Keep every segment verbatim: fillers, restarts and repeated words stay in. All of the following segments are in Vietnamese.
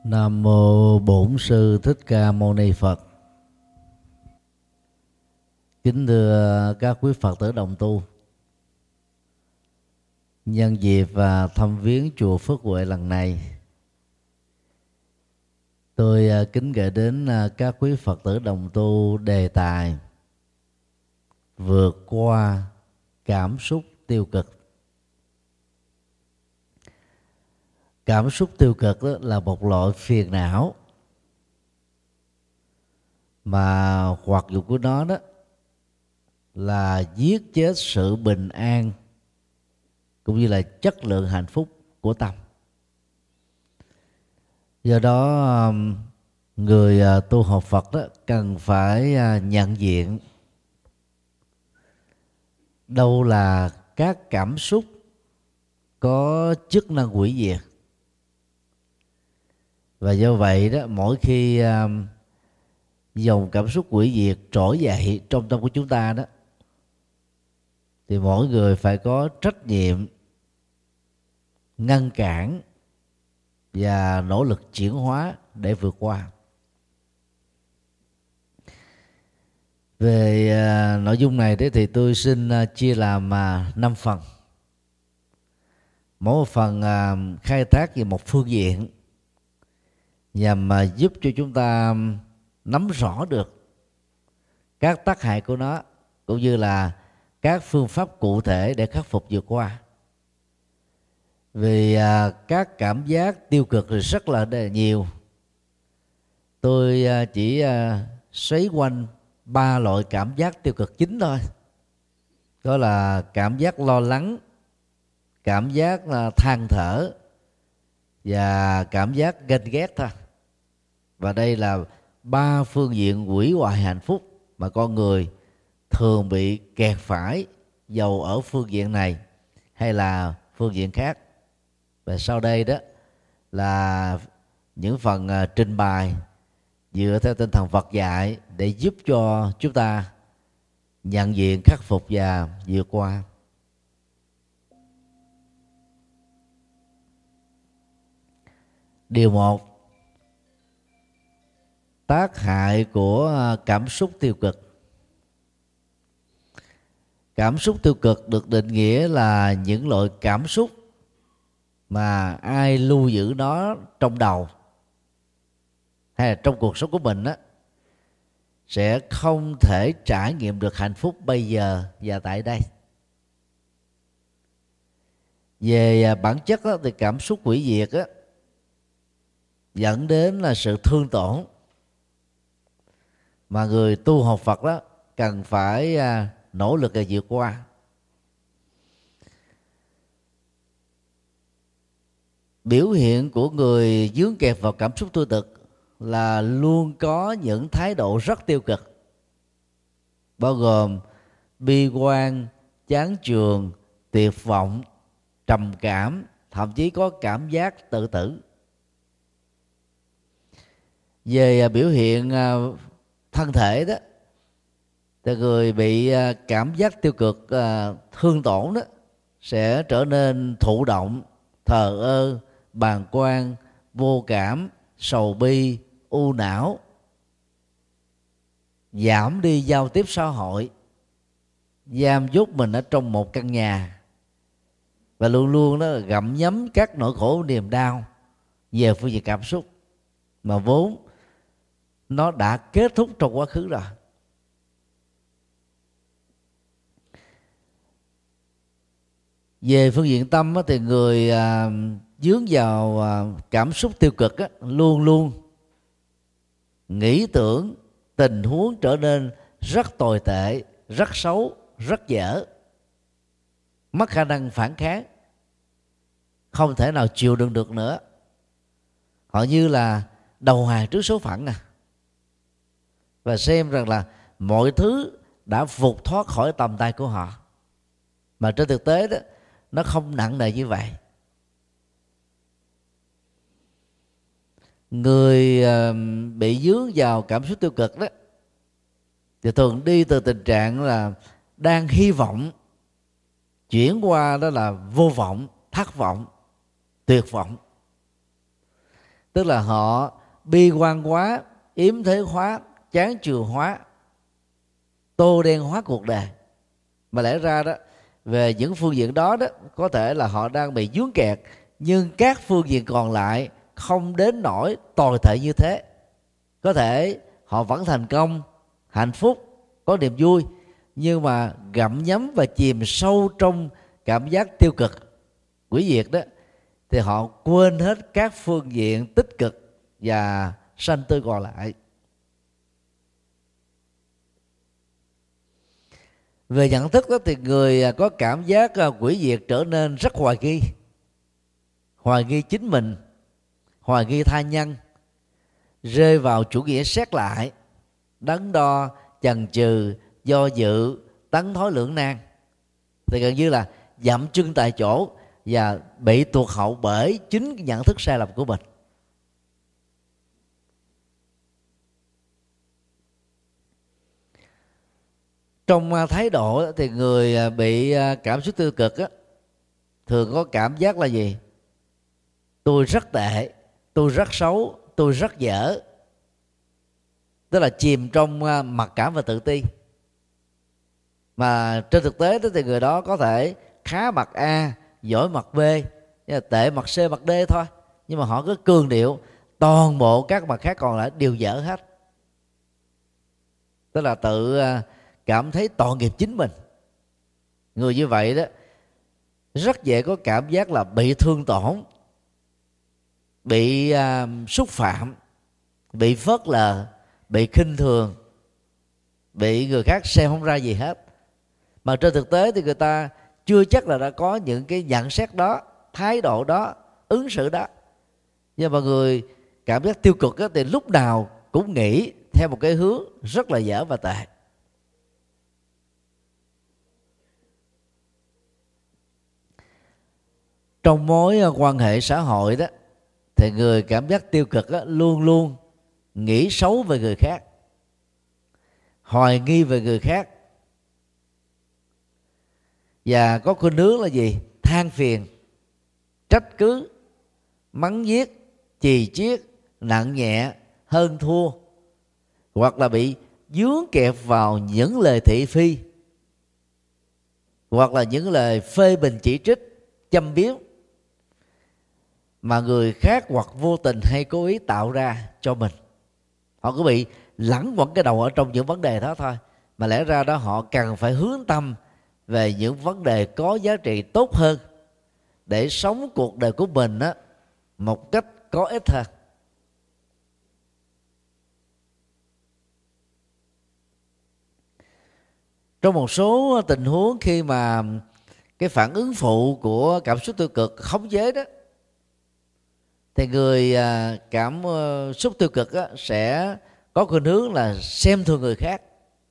Nam mô Bổn Sư Thích Ca Mâu Ni Phật. Kính thưa các quý Phật tử đồng tu, nhân dịp và thăm viếng chùa Phước Huệ lần này, tôi kính gửi đến các quý Phật tử đồng tu đề tài vượt qua cảm xúc tiêu cực. Cảm xúc tiêu cực đó là một loại phiền não mà hoạt dụng của nó đó là giết chết sự bình an cũng như là chất lượng hạnh phúc của tâm. Do đó người tu học Phật đó cần phải nhận diện đâu là các cảm xúc có chức năng hủy diệt. Và do vậy đó, mỗi khi uh, dòng cảm xúc hủy diệt trỗi dậy trong tâm của chúng ta đó, thì mỗi người phải có trách nhiệm ngăn cản và nỗ lực chuyển hóa để vượt qua. Về uh, nội dung này đấy thì tôi xin uh, chia làm uh, năm phần. Mỗi một phần uh, khai thác về một phương diện nhằm mà giúp cho chúng ta nắm rõ được các tác hại của nó, cũng như là các phương pháp cụ thể để khắc phục vượt qua. Vì à, các cảm giác tiêu cực thì rất là nhiều. Tôi à, chỉ à, xoay quanh ba loại cảm giác tiêu cực chính thôi. Đó là cảm giác lo lắng, cảm giác à, than thở và cảm giác ganh ghét thôi. Và đây là ba phương diện hủy hoại hạnh phúc mà con người thường bị kẹt phải, dầu ở phương diện này hay là phương diện khác. Và sau đây đó là những phần uh, trình bày dựa theo tinh thần Phật dạy để giúp cho chúng ta nhận diện, khắc phục và vượt qua. Điều một: tác hại của cảm xúc tiêu cực. Cảm xúc tiêu cực được định nghĩa là những loại cảm xúc mà ai lưu giữ nó trong đầu hay là trong cuộc sống của mình đó, sẽ không thể trải nghiệm được hạnh phúc bây giờ và tại đây. Về bản chất đó, thì cảm xúc hủy diệt đó, dẫn đến là sự thương tổn mà người tu học Phật đó cần phải à, nỗ lực để vượt qua. Biểu hiện của người vướng kẹt vào cảm xúc tiêu cực là luôn có những thái độ rất tiêu cực, bao gồm bi quan, chán chường, tuyệt vọng, trầm cảm, thậm chí có cảm giác tự tử. Về à, biểu hiện à, thân thể đó, thì người bị cảm giác tiêu cực thương tổn đó sẽ trở nên thụ động, thờ ơ, bàng quan, vô cảm, sầu bi, u não, giảm đi giao tiếp xã hội, giam nhốt mình ở trong một căn nhà và luôn luôn đó gặm nhấm các nỗi khổ niềm đau về phương diện cảm xúc mà vốn nó đã kết thúc trong quá khứ rồi. Về phương diện tâm thì người à, dướng vào à, cảm xúc tiêu cực á, luôn luôn nghĩ tưởng tình huống trở nên rất tồi tệ, rất xấu, rất dở, mất khả năng phản kháng, không thể nào chịu đựng được nữa. Họ như là đầu hàng trước số phận à, và xem rằng là mọi thứ đã vụt thoát khỏi tầm tay của họ, mà trên thực tế đó nó không nặng nề như vậy. Người uh, bị dướng vào cảm xúc tiêu cực đó thì thường đi từ tình trạng là đang hy vọng chuyển qua đó là vô vọng, thất vọng, tuyệt vọng. tức là họ bi quan hóa, yếm thế hóa, chán chường hóa, tô đen hóa cuộc đời. Mà lẽ ra đó, về những phương diện đó đó, có thể là họ đang bị vướng kẹt, nhưng các phương diện còn lại không đến nỗi tồi tệ như thế. Có thể họ vẫn thành công, hạnh phúc, có niềm vui, nhưng mà gặm nhấm và chìm sâu trong cảm giác tiêu cực, quỷ diệt đó, thì họ quên hết các phương diện tích cực và sanh tươi còn lại. Về nhận thức đó, thì người có cảm giác quỷ diệt trở nên rất hoài nghi, hoài nghi chính mình, hoài nghi tha nhân, rơi vào chủ nghĩa xét lại, đắn đo, chần chừ, do dự, tấn thối lưỡng nan, thì gần như là dậm chân tại chỗ và bị tuột hậu bởi chính cái nhận thức sai lầm của mình. Trong thái độ thì người bị cảm xúc tiêu cực á, thường có cảm giác là gì? Tôi rất tệ, tôi rất xấu, tôi rất dở. Tức là chìm trong mặc cảm và tự ti. Mà trên thực tế thì người đó có thể khá mặt A, giỏi mặt B, tệ mặt C, mặt D thôi, nhưng mà họ cứ cường điệu toàn bộ các mặt khác còn lại đều dở hết. Tức là tự cảm thấy tội nghiệp chính mình. Người như vậy đó rất dễ có cảm giác là bị thương tổn, bị uh, xúc phạm, bị phớt lờ, bị khinh thường, bị người khác xem không ra gì hết. Mà trên thực tế thì người ta chưa chắc là đã có những cái nhận xét đó, thái độ đó, ứng xử đó. Nhưng mà người cảm giác tiêu cực đó, thì lúc nào cũng nghĩ theo một cái hướng rất là dở và tệ. Trong mối quan hệ xã hội đó, thì người cảm giác tiêu cực đó, luôn luôn nghĩ xấu về người khác, hoài nghi về người khác, và có khuynh hướng là gì? Than phiền, trách cứ, mắng nhiếc, chì chiết, nặng nhẹ, hơn thua, hoặc là bị dướng kẹp vào những lời thị phi, hoặc là những lời phê bình chỉ trích, châm biếm mà người khác hoặc vô tình hay cố ý tạo ra cho mình. Họ cứ bị lẳng quẩn cái đầu ở trong những vấn đề đó thôi, mà lẽ ra đó họ cần phải hướng tâm về những vấn đề có giá trị tốt hơn để sống cuộc đời của mình á một cách có ích hơn. Trong một số tình huống khi mà cái phản ứng phụ của cảm xúc tiêu cực khống chế đó, thì người cảm xúc tiêu cực á, sẽ có khuynh hướng là xem thường người khác,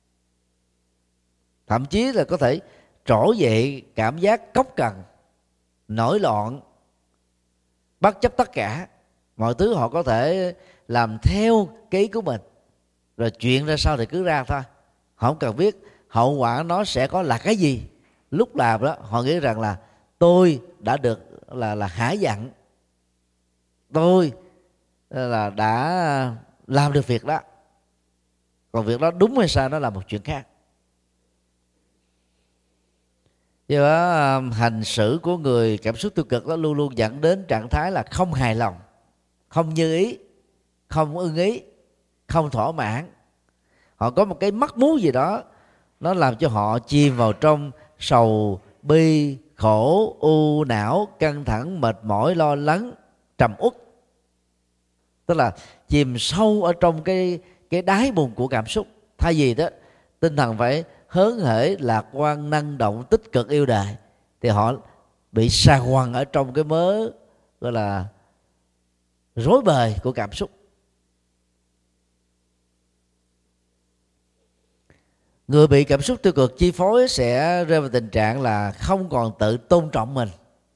thậm chí là có thể trỗi dậy cảm giác cốc cần, nổi loạn, bất chấp tất cả mọi thứ. Họ có thể làm theo cái ý của mình, rồi chuyện ra sao thì cứ ra thôi, họ không cần biết hậu quả nó sẽ có là cái gì. Lúc làm đó họ nghĩ rằng là tôi đã được là là hả giận, tôi là đã làm được việc đó, còn việc đó đúng hay sai nó là một chuyện khác. Do đó hành xử của người cảm xúc tiêu cực đó luôn luôn dẫn đến trạng thái là không hài lòng, không như ý, không ưng ý, không thỏa mãn. Họ có một cái mắc mú gì đó, nó làm cho họ chìm vào trong sầu bi, khổ, u não, căng thẳng, mệt mỏi, lo lắng, trầm uất. Tức là chìm sâu ở trong cái cái đáy bùn của cảm xúc. Thay vì đó tinh thần phải hớn hởi, lạc quan, năng động, tích cực, yêu đời, thì họ bị sa quằn ở trong cái mớ gọi là rối bời của cảm xúc. Người bị cảm xúc tiêu cực chi phối sẽ rơi vào tình trạng là không còn tự tôn trọng mình.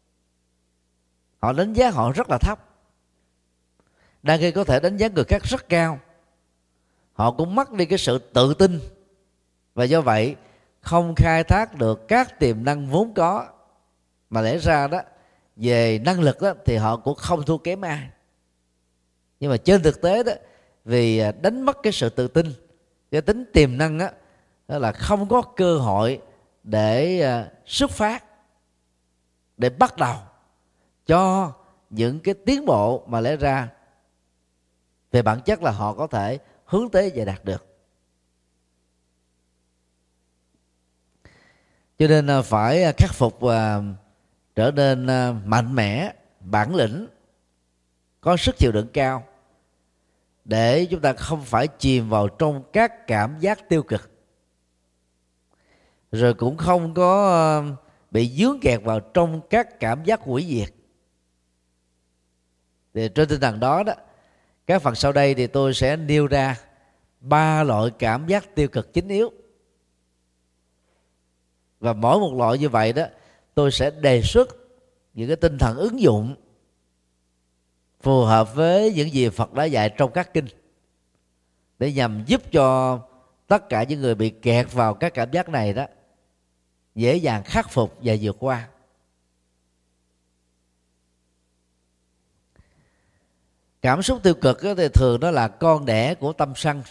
Họ đánh giá họ rất là thấp, đang khi có thể đánh giá người khác rất cao. Họ cũng mất đi cái sự tự tin, và do vậy không khai thác được các tiềm năng vốn có. Mà lẽ ra đó về năng lực đó thì họ cũng không thua kém ai. Nhưng mà trên thực tế đó, vì đánh mất cái sự tự tin, cái tính tiềm năng á, đó là không có cơ hội để xuất phát, để bắt đầu cho những cái tiến bộ mà lẽ ra về bản chất là họ có thể hướng tới và đạt được. Cho nên phải khắc phục và trở nên mạnh mẽ, bản lĩnh, có sức chịu đựng cao, để chúng ta không phải chìm vào trong các cảm giác tiêu cực, rồi cũng không có bị dướng kẹt vào trong các cảm giác hủy diệt. Thì trên tinh thần đó đó, các phần sau đây thì tôi sẽ nêu ra ba loại cảm giác tiêu cực chính yếu. Và mỗi một loại như vậy đó, tôi sẽ đề xuất những cái tinh thần ứng dụng phù hợp với những gì Phật đã dạy trong các kinh, để nhằm giúp cho tất cả những người bị kẹt vào các cảm giác này đó dễ dàng khắc phục và vượt qua. Cảm xúc tiêu cực thì thường đó là con đẻ của tâm sân,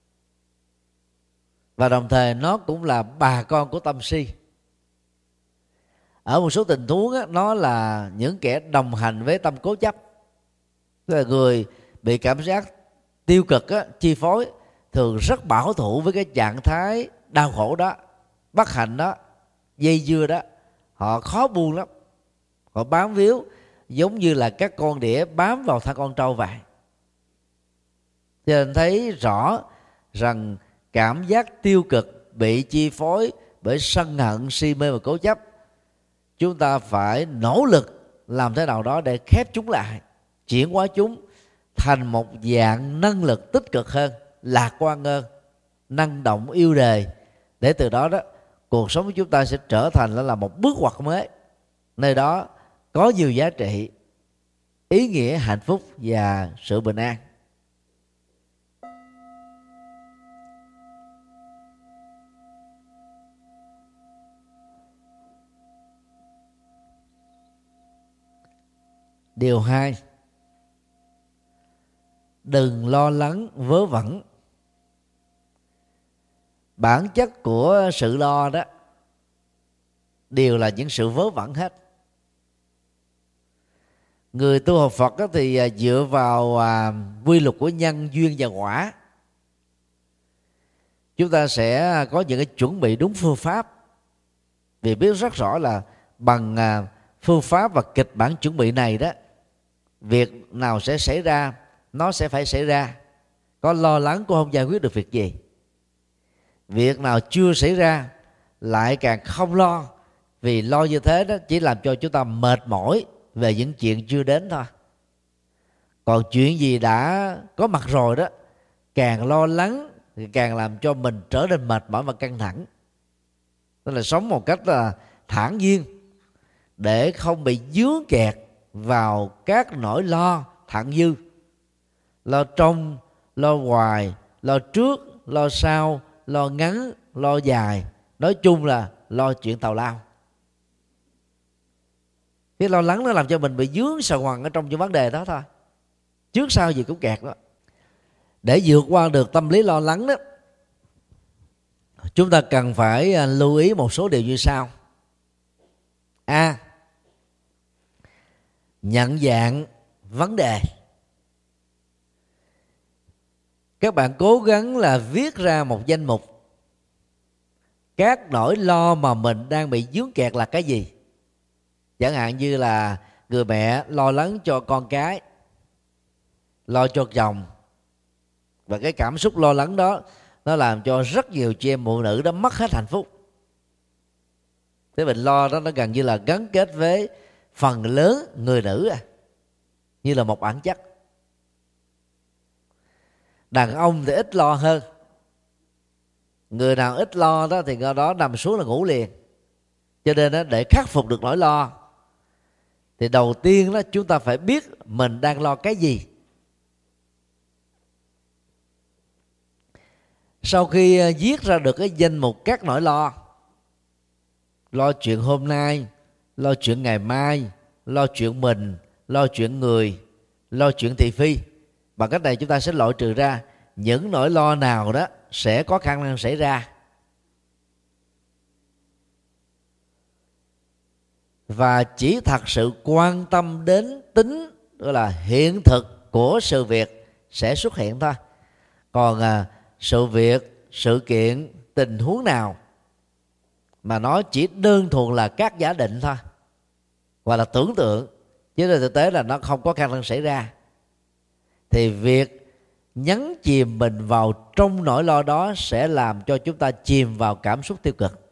và đồng thời nó cũng là bà con của tâm si. Ở một số tình huống á, nó là những kẻ đồng hành với tâm cố chấp. Tức là người bị cảm giác tiêu cực á, chi phối thường rất bảo thủ với cái trạng thái đau khổ đó, bất hạnh đó, dây dưa đó. Họ khó buông lắm. Họ bám víu giống như là các con đĩa bám vào thân con trâu vậy. Cho nên thấy rõ rằng cảm giác tiêu cực bị chi phối bởi sân hận, si mê và cố chấp. Chúng ta phải nỗ lực làm thế nào đó để khép chúng lại, chuyển hóa chúng thành một dạng năng lực tích cực hơn, lạc quan hơn, năng động, yêu đời, để từ đó đó cuộc sống của chúng ta sẽ trở thành là một bước ngoặt mới, nơi đó có nhiều giá trị, ý nghĩa, hạnh phúc và sự bình an. Điều hai, đừng lo lắng vớ vẩn. Bản chất của sự lo đó đều là những sự vớ vẩn hết. Người tu học Phật thì dựa vào quy luật của nhân duyên và quả. Chúng ta sẽ có những cái chuẩn bị đúng phương pháp, vì biết rất rõ là bằng phương pháp và kịch bản chuẩn bị này đó, việc nào sẽ xảy ra nó sẽ phải xảy ra. Có lo lắng cũng không giải quyết được việc gì. Việc nào chưa xảy ra lại càng không lo, vì lo như thế đó chỉ làm cho chúng ta mệt mỏi về những chuyện chưa đến thôi. Còn chuyện gì đã có mặt rồi đó, càng lo lắng thì càng làm cho mình trở nên mệt mỏi và căng thẳng. Tức là sống một cách là thản nhiên, để không bị dướng kẹt vào các nỗi lo thặng dư. Lo trong, lo ngoài, lo trước, lo sau, lo ngắn, lo dài. Nói chung là lo chuyện tào lao. Cái lo lắng nó làm cho mình bị dướng sờ ngoằn ở trong những vấn đề đó thôi, trước sau gì cũng kẹt đó. Để vượt qua được tâm lý lo lắng đó, chúng ta cần phải lưu ý một số điều như sau. A. Nhận dạng vấn đề. Các bạn cố gắng là viết ra một danh mục các nỗi lo mà mình đang bị dướng kẹt là cái gì. Chẳng hạn như là người mẹ lo lắng cho con cái, lo cho chồng, và cái cảm xúc lo lắng đó nó làm cho rất nhiều chị em phụ nữ đã mất hết hạnh phúc. Thế mình lo đó nó gần như là gắn kết với phần lớn người nữ à, như là một bản chất. Đàn ông thì ít lo hơn. Người nào ít lo đó thì người đó nằm xuống là ngủ liền. Cho nên đó, để khắc phục được nỗi lo thì đầu tiên đó chúng ta phải biết mình đang lo cái gì. Sau khi viết ra được cái danh mục các nỗi lo, lo chuyện hôm nay, lo chuyện ngày mai, lo chuyện mình, lo chuyện người, lo chuyện thị phi, Bằng cách này chúng ta sẽ loại trừ ra những nỗi lo nào đó sẽ có khả năng xảy ra, và chỉ thật sự quan tâm đến tính gọi là hiện thực của sự việc sẽ xuất hiện thôi. Còn à, sự việc, sự kiện, tình huống nào mà nó chỉ đơn thuần là các giả định thôi, hoặc là tưởng tượng, chứ trên thực tế là nó không có khả năng xảy ra, thì việc nhấn chìm mình vào trong nỗi lo đó sẽ làm cho chúng ta chìm vào cảm xúc tiêu cực.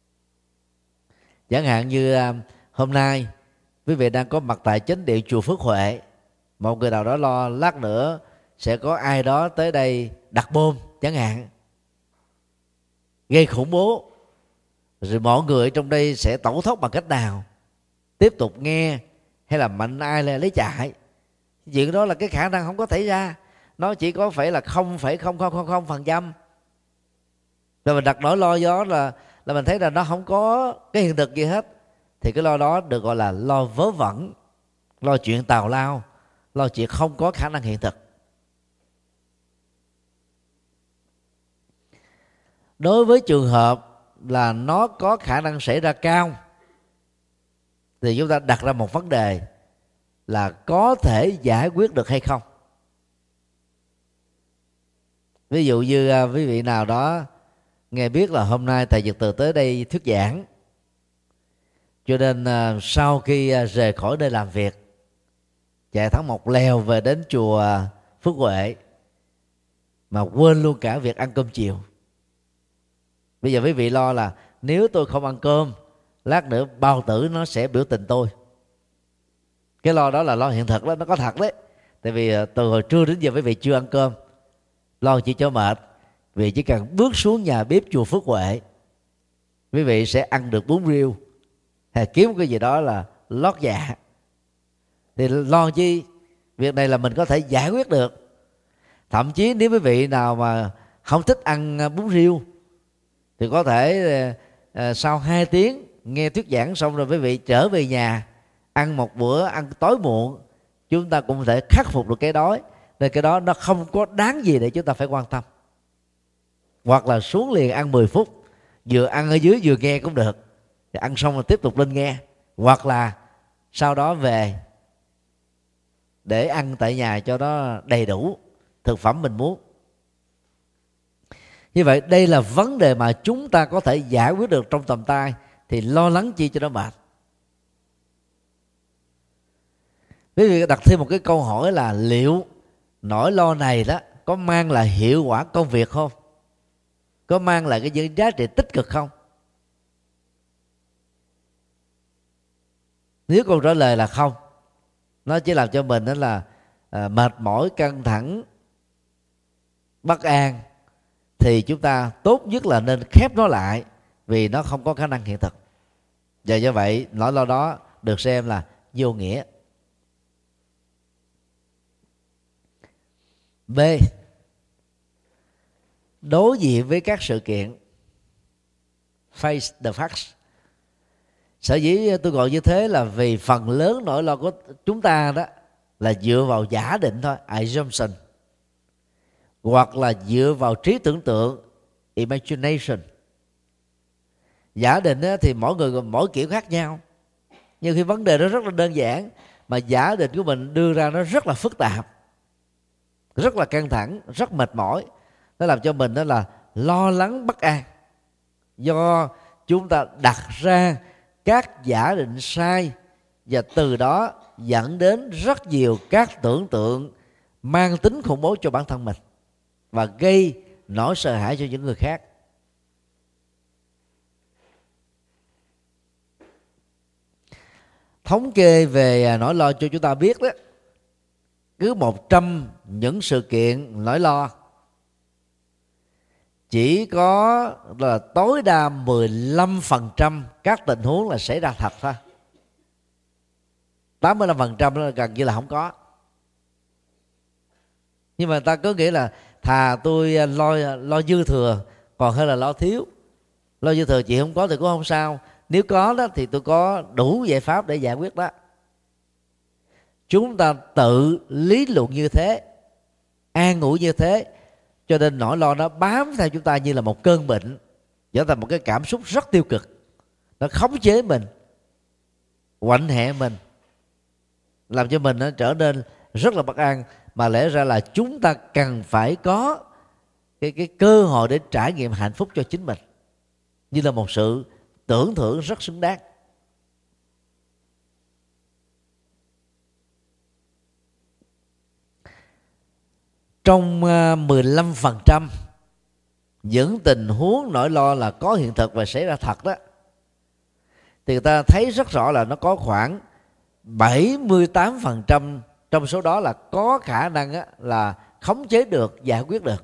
Chẳng hạn như à, hôm nay quý vị đang có mặt tại chánh điện chùa Phước Huệ, một người nào đó lo lát nữa sẽ có ai đó tới đây đặt bom chẳng hạn, gây khủng bố, rồi mọi người ở trong đây sẽ tẩu thoát bằng cách nào, tiếp tục nghe hay là mạnh ai là lấy chạy. Chuyện đó là cái khả năng không có xảy ra, nó chỉ có phải là không phẩy không không không không phần trăm. Rồi mình đặt nỗi lo gió là là mình thấy là nó không có cái hiện thực gì hết, thì cái lo đó được gọi là lo vớ vẩn, lo chuyện tào lao, lo chuyện không có khả năng hiện thực. Đối với trường hợp là nó có khả năng xảy ra cao, thì chúng ta đặt ra một vấn đề là có thể giải quyết được hay không. Ví dụ như à, quý vị nào đó nghe biết là hôm nay thầy Nhật Từ tới đây thuyết giảng, cho nên à, sau khi à, rời khỏi nơi làm việc, chạy thẳng một lèo về đến chùa Phước Huệ mà quên luôn cả việc ăn cơm chiều. Bây giờ quý vị lo là nếu tôi không ăn cơm, lát nữa bao tử nó sẽ biểu tình tôi. Cái lo đó là lo hiện thực đó, nó có thật đấy. Tại vì từ hồi trưa đến giờ quý vị chưa ăn cơm, lo chỉ cho mệt. Vì chỉ cần bước xuống nhà bếp chùa Phước Huệ, quý vị sẽ ăn được bún riêu hay kiếm cái gì đó là lót dạ. Thì lo chi? Việc này là mình có thể giải quyết được. Thậm chí nếu quý vị nào mà không thích ăn bún riêu thì có thể uh, sau hai tiếng nghe thuyết giảng xong rồi quý vị trở về nhà ăn một bữa ăn tối muộn, chúng ta cũng có thể khắc phục được cái đói. Nên cái đó nó không có đáng gì để chúng ta phải quan tâm. Hoặc là xuống liền ăn mười phút, vừa ăn ở dưới vừa nghe cũng được, thì ăn xong rồi tiếp tục lên nghe. Hoặc là sau đó về để ăn tại nhà cho nó đầy đủ thực phẩm mình muốn. Như vậy đây là vấn đề mà chúng ta có thể giải quyết được trong tầm tay, thì lo lắng chi cho nó mệt. Quý vị đặt thêm một cái câu hỏi là liệu nỗi lo này đó có mang lại hiệu quả công việc không? Có mang lại cái những giá trị tích cực không? Nếu câu trả lời là không, nó chỉ làm cho mình đó là à, mệt mỏi, căng thẳng, bất an, thì chúng ta tốt nhất là nên khép nó lại, vì nó không có khả năng hiện thực. Và do vậy nỗi lo đó được xem là vô nghĩa. B. Đối diện với các sự kiện. Face the facts. Sở dĩ tôi gọi như thế là vì phần lớn nỗi lo của chúng ta đó là dựa vào giả định thôi, assumption, hoặc là dựa vào trí tưởng tượng, imagination. Giả định thì mỗi người mỗi kiểu khác nhau, nhưng khi vấn đề nó rất là đơn giản, mà giả định của mình đưa ra nó rất là phức tạp, rất là căng thẳng, rất mệt mỏi. Nó làm cho mình đó là lo lắng bất an, do chúng ta đặt ra các giả định sai, và từ đó dẫn đến rất nhiều các tưởng tượng mang tính khủng bố cho bản thân mình và gây nỗi sợ hãi cho những người khác. Thống kê về nỗi lo cho chúng ta biết đó, cứ một trăm những sự kiện nỗi lo, chỉ có là tối đa mười lăm phần trăm các tình huống là xảy ra thật thôi. tám mươi lăm phần trăm nó gần như là không có. Nhưng mà ta có nghĩa là thà tôi lo lo dư thừa còn hơn là lo thiếu. Lo dư thừa chị không có thì cũng không sao, nếu có đó thì tôi có đủ giải pháp để giải quyết đó. Chúng ta tự lý luận như thế an ủi như thế, cho nên nỗi lo nó bám theo chúng ta như là một cơn bệnh, trở thành một cái cảm xúc rất tiêu cực. Nó khống chế mình, quạnh hẹ mình, làm cho mình nó trở nên rất là bất an. Mà lẽ ra là chúng ta cần phải có cái, cái cơ hội để trải nghiệm hạnh phúc cho chính mình, như là một sự tưởng thưởng rất xứng đáng. Trong mười lăm phần trăm những tình huống nỗi lo là có hiện thực và xảy ra thật đó, thì người ta thấy rất rõ là nó có khoảng bảy mươi tám phần trăm trong số đó là có khả năng á, là khống chế được, giải quyết được.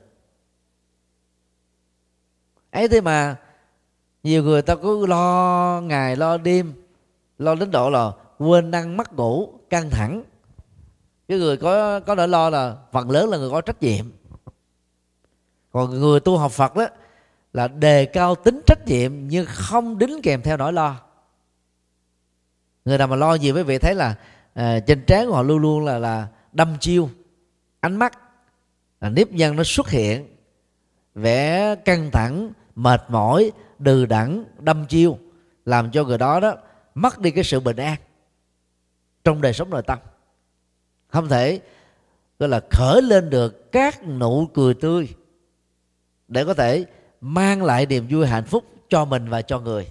Ấy thế mà nhiều người ta cứ lo ngày lo đêm, lo đến độ là quên ăn mất ngủ, căng thẳng. Cái người có có nỗi lo là phần lớn là người có trách nhiệm. Còn người tu học Phật đó là đề cao tính trách nhiệm nhưng không đính kèm theo nỗi lo. Người nào mà lo gì với vị thấy là à, trên trán của họ luôn luôn là là đăm chiêu, ánh mắt, là nếp nhăn nó xuất hiện, vẻ căng thẳng, mệt mỏi, đừ đẫn, đăm chiêu, làm cho người đó đó mất đi cái sự bình an trong đời sống nội tâm. Không thể gọi là khởi lên được các nụ cười tươi để có thể mang lại niềm vui hạnh phúc cho mình và cho người.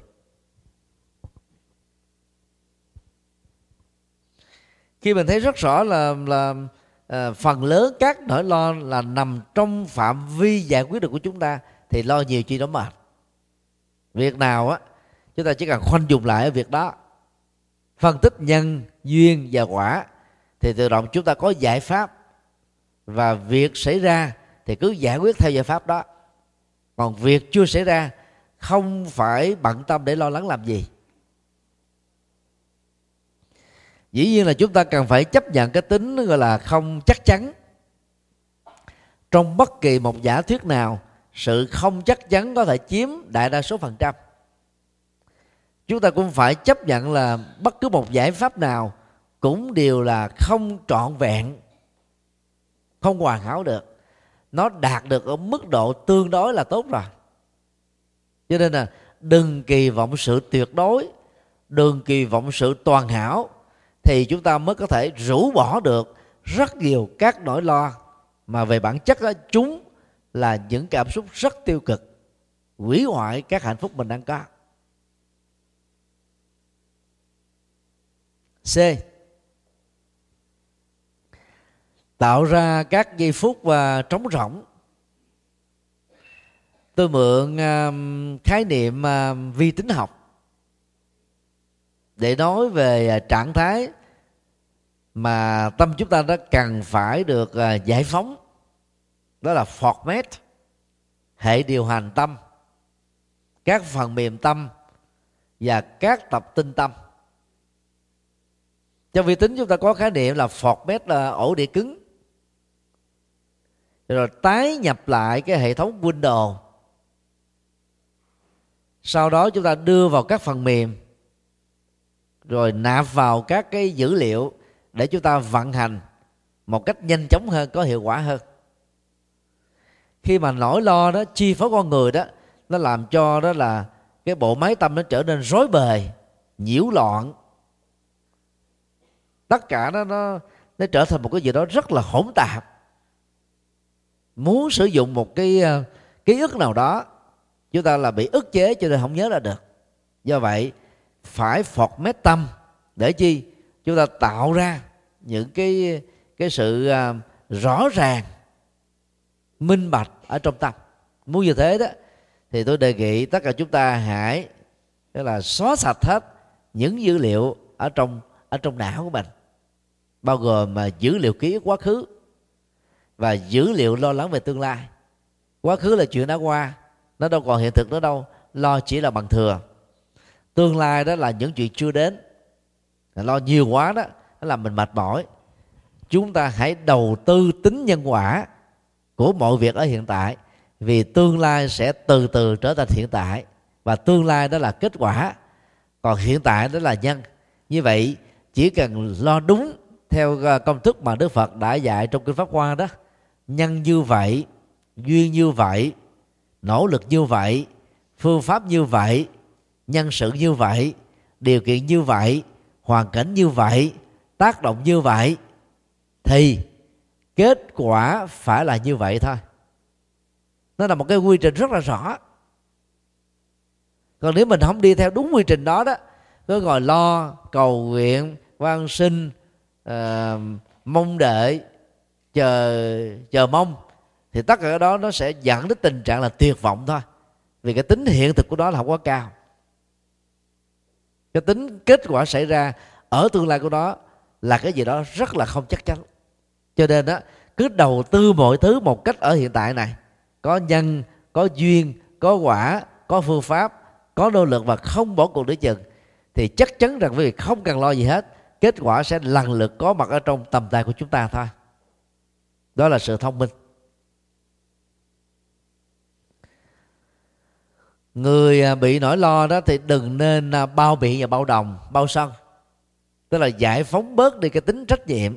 Khi mình thấy rất rõ là là à, phần lớn các nỗi lo là nằm trong phạm vi giải quyết được của chúng ta, thì lo nhiều chi nó mệt. Việc nào á chúng ta chỉ cần khoanh vùng lại ở việc đó, phân tích nhân, duyên và quả, thì tự động chúng ta có giải pháp, và việc xảy ra thì cứ giải quyết theo giải pháp đó. Còn việc chưa xảy ra không phải bận tâm để lo lắng làm gì. Dĩ nhiên là chúng ta cần phải chấp nhận cái tính gọi là không chắc chắn. Trong bất kỳ một giả thuyết nào, sự không chắc chắn có thể chiếm đại đa số phần trăm. Chúng ta cũng phải chấp nhận là bất cứ một giải pháp nào cũng đều là không trọn vẹn, không hoàn hảo được. Nó đạt được ở mức độ tương đối là tốt rồi. Cho nên là đừng kỳ vọng sự tuyệt đối, đừng kỳ vọng sự toàn hảo, thì chúng ta mới có thể rũ bỏ được rất nhiều các nỗi lo mà về bản chất đó, chúng là những cảm xúc rất tiêu cực, hủy hoại các hạnh phúc mình đang có. C. Tạo ra các giây phút và trống rỗng. Tôi mượn uh, khái niệm uh, vi tính học để nói về uh, trạng thái mà tâm chúng ta đã cần phải được uh, giải phóng. Đó là format, hệ điều hành tâm, các phần mềm tâm và các tập tinh tâm. Trong vi tính chúng ta có khái niệm là format là ổ đĩa cứng, rồi tái nhập lại cái hệ thống Windows. Sau đó chúng ta đưa vào các phần mềm, rồi nạp vào các cái dữ liệu để chúng ta vận hành một cách nhanh chóng hơn, có hiệu quả hơn. Khi mà nỗi lo đó chi phối con người đó, nó làm cho đó là cái bộ máy tâm nó trở nên rối bời, nhiễu loạn. Tất cả nó nó nó trở thành một cái gì đó rất là hỗn tạp. Muốn sử dụng một cái uh, ký ức nào đó, chúng ta là bị ức chế cho nên không nhớ ra được. Do vậy phải format tâm để chi? Chúng ta tạo ra những cái cái sự uh, rõ ràng, minh bạch ở trong tâm. Muốn như thế đó thì tôi đề nghị tất cả chúng ta hãy tức là xóa sạch hết những dữ liệu ở trong ở trong não của mình, bao gồm mà dữ liệu ký ức quá khứ và dữ liệu lo lắng về tương lai. Quá khứ là chuyện đã qua, nó đâu còn hiện thực nữa đâu, lo chỉ là bằng thừa. Tương lai đó là những chuyện chưa đến, lo nhiều quá đó nó làm mình mệt mỏi. Chúng ta hãy đầu tư tính nhân quả của mọi việc ở hiện tại, vì tương lai sẽ từ từ trở thành hiện tại, và tương lai đó là kết quả, còn hiện tại đó là nhân. Như vậy chỉ cần lo đúng theo công thức mà Đức Phật đã dạy trong Kinh Pháp Hoa đó, nhân như vậy, duyên như vậy, nỗ lực như vậy, phương pháp như vậy, nhân sự như vậy, điều kiện như vậy, hoàn cảnh như vậy, tác động như vậy, thì kết quả phải là như vậy thôi. Nó là một cái quy trình rất là rõ. Còn nếu mình không đi theo đúng quy trình đó đó, cứ ngồi lo, cầu nguyện, van xin, uh, mong đợi, chờ chờ mong, thì tất cả cái đó nó sẽ dẫn đến tình trạng là tuyệt vọng thôi. Vì cái tính hiện thực của nó là không quá cao. Cái tính kết quả xảy ra ở tương lai của nó là cái gì đó rất là không chắc chắn. Cho nên đó, cứ đầu tư mọi thứ một cách ở hiện tại này, có nhân, có duyên, có quả, có phương pháp, có nỗ lực và không bỏ cuộc nửa chừng, thì chắc chắn rằng quý vị không cần lo gì hết, kết quả sẽ lần lượt có mặt ở trong tầm tay của chúng ta thôi. Đó là sự thông minh. Người bị nỗi lo đó thì đừng nên bao biện và bao đồng, bao sân. Tức là giải phóng bớt đi cái tính trách nhiệm,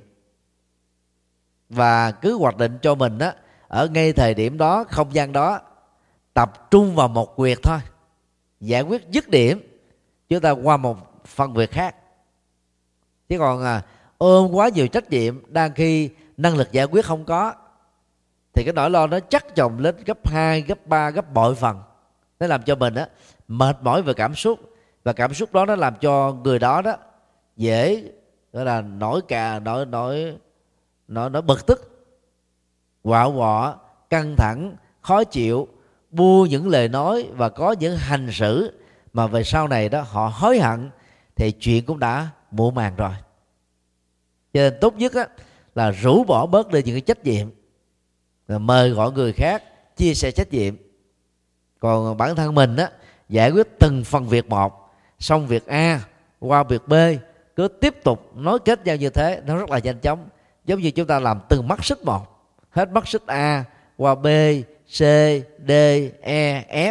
và cứ hoạch định cho mình đó, ở ngay thời điểm đó, không gian đó, tập trung vào một việc thôi, giải quyết dứt điểm, chúng ta qua một phần việc khác. Chứ còn à, ôm quá nhiều trách nhiệm đang khi năng lực giải quyết không có, thì cái nỗi lo nó chắc chồng lên gấp hai, gấp ba, gấp bội phần. Nó làm cho mình á mệt mỏi về cảm xúc, và cảm xúc đó nó làm cho người đó đó dễ gọi là nổi cà nổi nổi nổi nổi bực tức, quạo quọ, căng thẳng, khó chịu, buông những lời nói và có những hành xử mà về sau này đó họ hối hận, thì chuyện cũng đã muộn màng rồi. Cho nên tốt nhất á là rũ bỏ bớt đi những cái trách nhiệm, rồi mời gọi người khác chia sẻ trách nhiệm. Còn bản thân mình á, giải quyết từng phần việc một, xong việc A qua việc B, cứ tiếp tục nối kết nhau như thế, nó rất là nhanh chóng. Giống như chúng ta làm từng mắt xích một, hết mắt xích A qua B, C, D, E, F.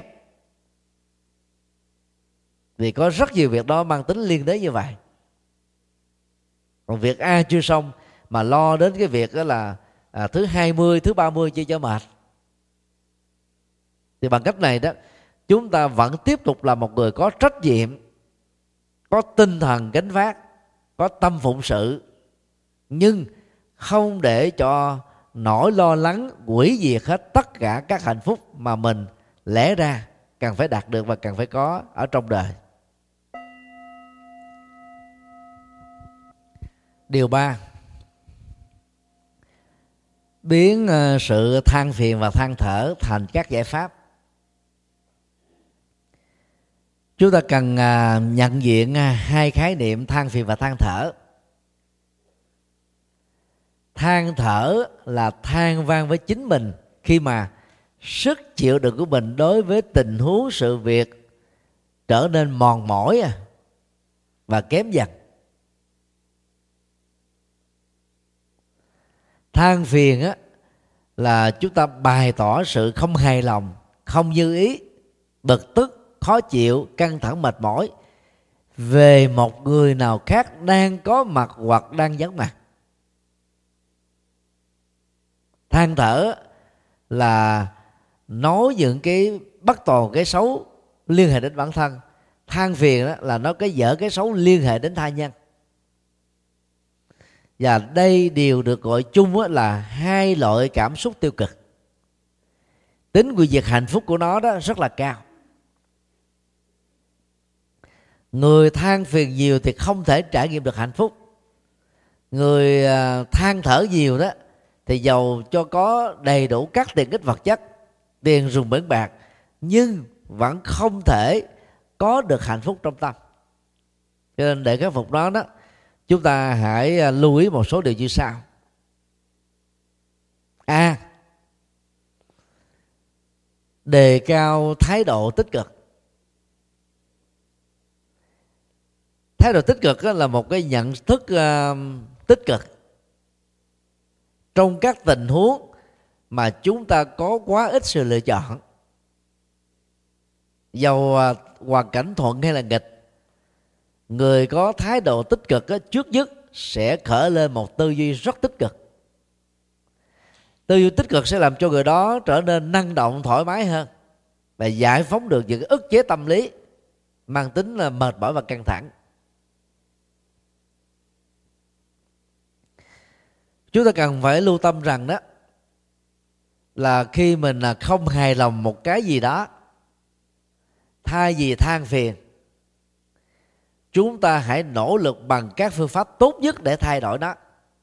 Vì có rất nhiều việc đó mang tính liên đới như vậy. Còn việc A chưa xong mà lo đến cái việc đó là à, thứ hai mươi, thứ ba mươi chưa cho mệt, thì bằng cách này đó, chúng ta vẫn tiếp tục là một người có trách nhiệm, có tinh thần gánh vác, có tâm phụng sự, nhưng không để cho nỗi lo lắng hủy diệt hết tất cả các hạnh phúc mà mình lẽ ra cần phải đạt được và cần phải có ở trong đời. Điều ba, biến sự than phiền và than thở thành các giải pháp. Chúng ta cần nhận diện hai khái niệm than phiền và than thở. Than thở là than vang với chính mình khi mà sức chịu đựng của mình đối với tình huống sự việc trở nên mòn mỏi và kém dần. Than phiền á là chúng ta bày tỏ sự không hài lòng, không như ý, bực tức, khó chịu, căng thẳng, mệt mỏi về một người nào khác đang có mặt hoặc đang vắng mặt. Than thở là nói những cái bất toàn, cái xấu liên hệ đến bản thân. Than phiền đó là nói cái dở, cái xấu liên hệ đến tha nhân. Và đây đều được gọi chung là hai loại cảm xúc tiêu cực. Tính hủy diệt hạnh phúc của nó đó rất là cao. Người than phiền nhiều thì không thể trải nghiệm được hạnh phúc. Người than thở nhiều đó thì giàu cho có đầy đủ các tiện ích vật chất, tiền dùng bến bạc, nhưng vẫn không thể có được hạnh phúc trong tâm. Cho nên để khắc phục đó đó, chúng ta hãy lưu ý một số điều như sau. A. Đề cao thái độ tích cực. Thái độ tích cực là một cái nhận thức uh, tích cực trong các tình huống mà chúng ta có quá ít sự lựa chọn. Dầu uh, hoàn cảnh thuận hay là nghịch, người có thái độ tích cực á, trước nhất sẽ khởi lên một tư duy rất tích cực. Tư duy tích cực sẽ làm cho người đó trở nên năng động, thoải mái hơn và giải phóng được những ức chế tâm lý mang tính là mệt mỏi và căng thẳng. Chúng ta cần phải lưu tâm rằng đó là khi mình không hài lòng một cái gì đó, thay vì than phiền, chúng ta hãy nỗ lực bằng các phương pháp tốt nhất để thay đổi nó.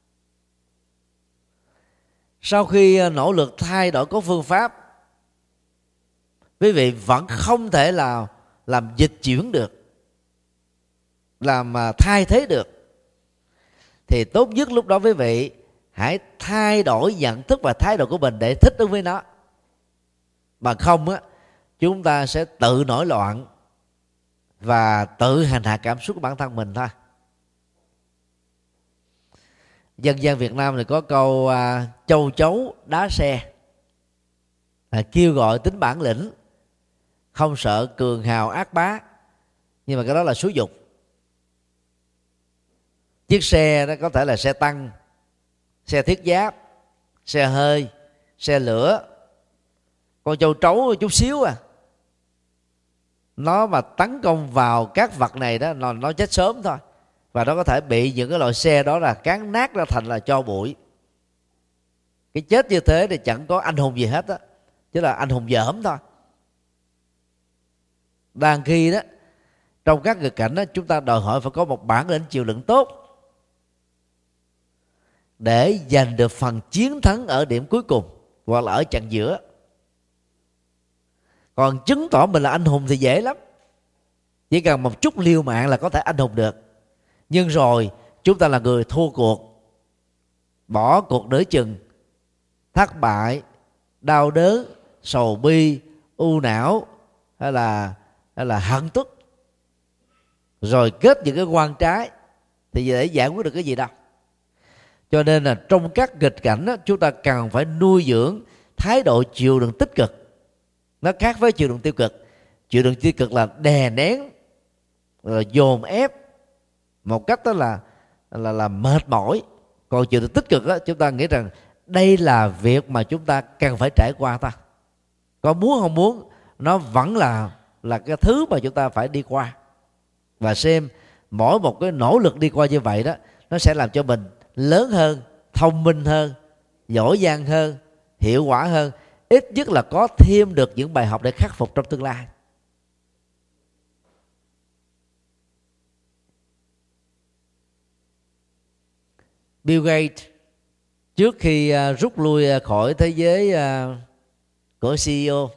Sau khi nỗ lực thay đổi có phương pháp, quý vị vẫn không thể là làm dịch chuyển được, làm thay thế được, thì tốt nhất lúc đó quý vị hãy thay đổi nhận thức và thái độ của mình để thích ứng với nó. Mà không á, chúng ta sẽ tự nổi loạn và tự hành hạ cảm xúc của bản thân mình thôi. Dân gian Việt Nam thì có câu à, châu chấu đá xe, là kêu gọi tính bản lĩnh, không sợ cường hào ác bá, nhưng mà cái đó là xúi dục. Chiếc xe đó có thể là xe tăng, xe thiết giáp, xe hơi, xe lửa. Con châu trấu chút xíu à, nó mà tấn công vào các vật này đó, nó, nó chết sớm thôi. Và nó có thể bị những cái loại xe đó là cán nát ra thành là tro bụi. Cái chết như thế thì chẳng có anh hùng gì hết á, chứ là anh hùng dởm thôi. Đang khi đó, trong các nghịch cảnh đó, chúng ta đòi hỏi phải có một bản lĩnh chịu đựng tốt để giành được phần chiến thắng ở điểm cuối cùng hoặc là ở chặng giữa. Còn chứng tỏ mình là anh hùng thì dễ lắm, chỉ cần một chút liều mạng là có thể anh hùng được. Nhưng rồi chúng ta là người thua cuộc, bỏ cuộc nửa chừng, thất bại, đau đớn, sầu bi, u não, hay là hay là hận tức, rồi kết những cái quan trái, thì để giải quyết được cái gì đâu. Cho nên là trong các nghịch cảnh đó, chúng ta cần phải nuôi dưỡng thái độ chịu đựng tích cực. Nó khác với chịu đựng tiêu cực. Chịu đựng tiêu cực là đè nén, rồi dồn ép một cách đó là là là mệt mỏi. Còn chịu đựng tích cực đó, chúng ta nghĩ rằng đây là việc mà chúng ta cần phải trải qua ta. Có muốn không muốn, nó vẫn là là cái thứ mà chúng ta phải đi qua. Và xem mỗi một cái nỗ lực đi qua như vậy đó, nó sẽ làm cho mình lớn hơn, thông minh hơn, giỏi giang hơn, hiệu quả hơn, ít nhất là có thêm được những bài học để khắc phục trong tương lai. Bill Gates trước khi rút lui khỏi thế giới của xê e ô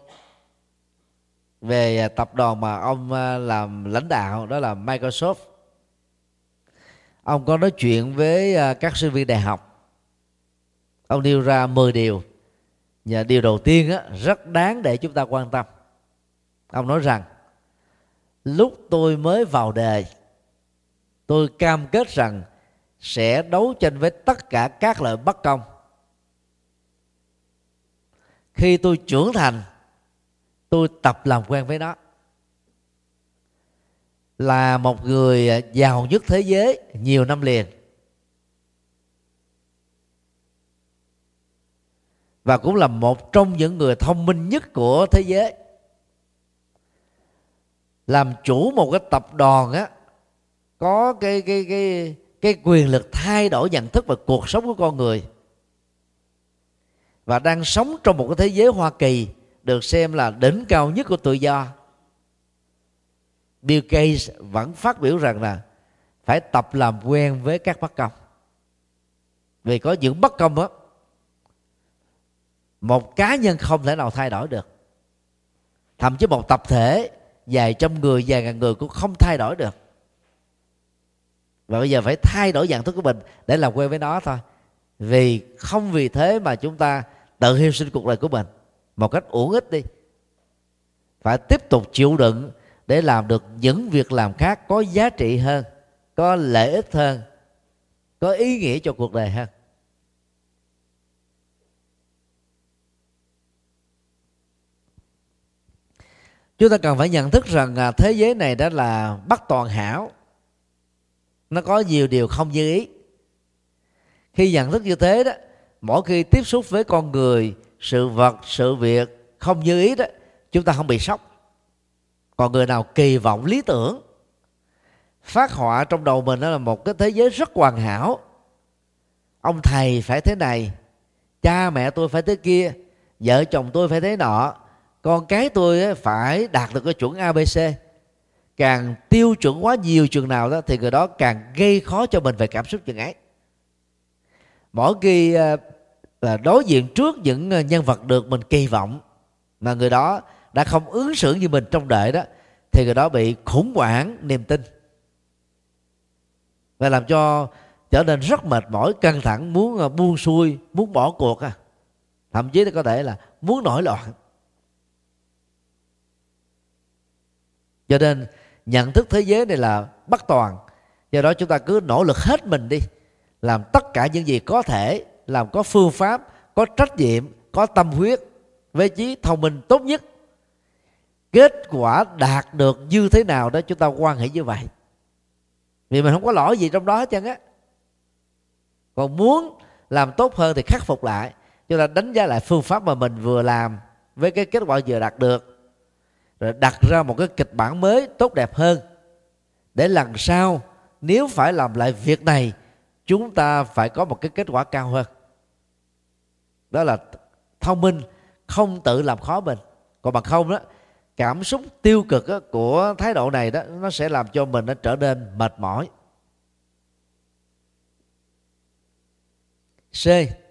về tập đoàn mà ông làm lãnh đạo, đó là Microsoft, ông có nói chuyện với các sinh viên đại học. Ông nêu ra mười điều, và điều đầu tiên á, rất đáng để chúng ta quan tâm. Ông nói rằng lúc tôi mới vào đời, tôi cam kết rằng sẽ đấu tranh với tất cả các loại bất công. Khi tôi trưởng thành, tôi tập làm quen với nó. Là một người giàu nhất thế giới nhiều năm liền, và cũng là một trong những người thông minh nhất của thế giới, làm chủ một cái tập đoàn á, có cái cái cái cái quyền lực thay đổi nhận thức và cuộc sống của con người, và đang sống trong một cái thế giới Hoa Kỳ được xem là đỉnh cao nhất của tự do. Bill Gates vẫn phát biểu rằng là phải tập làm quen với các bất công, vì có những bất công đó một cá nhân không thể nào thay đổi được, thậm chí một tập thể vài trăm người, vài ngàn người cũng không thay đổi được. Và bây giờ phải thay đổi nhận thức của mình để làm quen với nó thôi. Vì không vì thế mà chúng ta tự hy sinh cuộc đời của mình một cách uổng ích đi. Phải tiếp tục chịu đựng để làm được những việc làm khác có giá trị hơn, có lợi ích hơn, có ý nghĩa cho cuộc đời hơn. Chúng ta cần phải nhận thức rằng thế giới này đó là bất toàn hảo, nó có nhiều điều không như ý. Khi nhận thức như thế đó, mỗi khi tiếp xúc với con người, sự vật, sự việc không như ý đó, chúng ta không bị sốc. Còn người nào kỳ vọng lý tưởng, phát họa trong đầu mình đó là một cái thế giới rất hoàn hảo, ông thầy phải thế này, cha mẹ tôi phải thế kia, vợ chồng tôi phải thế nọ, con cái tôi phải đạt được cái chuẩn a bê xê. Càng tiêu chuẩn quá nhiều chừng nào đó thì người đó càng gây khó cho mình về cảm xúc chừng ấy. Mỗi khi là đối diện trước những nhân vật được mình kỳ vọng mà người đó đã không ứng xử như mình trông đợi đó, thì người đó bị khủng hoảng niềm tin và làm cho trở nên rất mệt mỏi, căng thẳng, muốn buông xuôi, muốn bỏ cuộc, thậm chí có thể là muốn nổi loạn. Cho nên nhận thức thế giới này là bất toàn. Do đó chúng ta cứ nỗ lực hết mình đi, làm tất cả những gì có thể, làm có phương pháp, có trách nhiệm, có tâm huyết, với trí thông minh tốt nhất. Kết quả đạt được như thế nào đó chúng ta quan hệ như vậy, vì mình không có lỗi gì trong đó hết trơn á. Còn muốn làm tốt hơn thì khắc phục lại, chúng ta đánh giá lại phương pháp mà mình vừa làm với cái kết quả vừa đạt được, rồi đặt ra một cái kịch bản mới tốt đẹp hơn, để lần sau nếu phải làm lại việc này, chúng ta phải có một cái kết quả cao hơn. Đó là thông minh, không tự làm khó mình. Còn bằng không đó, cảm xúc tiêu cực của thái độ này đó, nó sẽ làm cho mình nó trở nên mệt mỏi. C.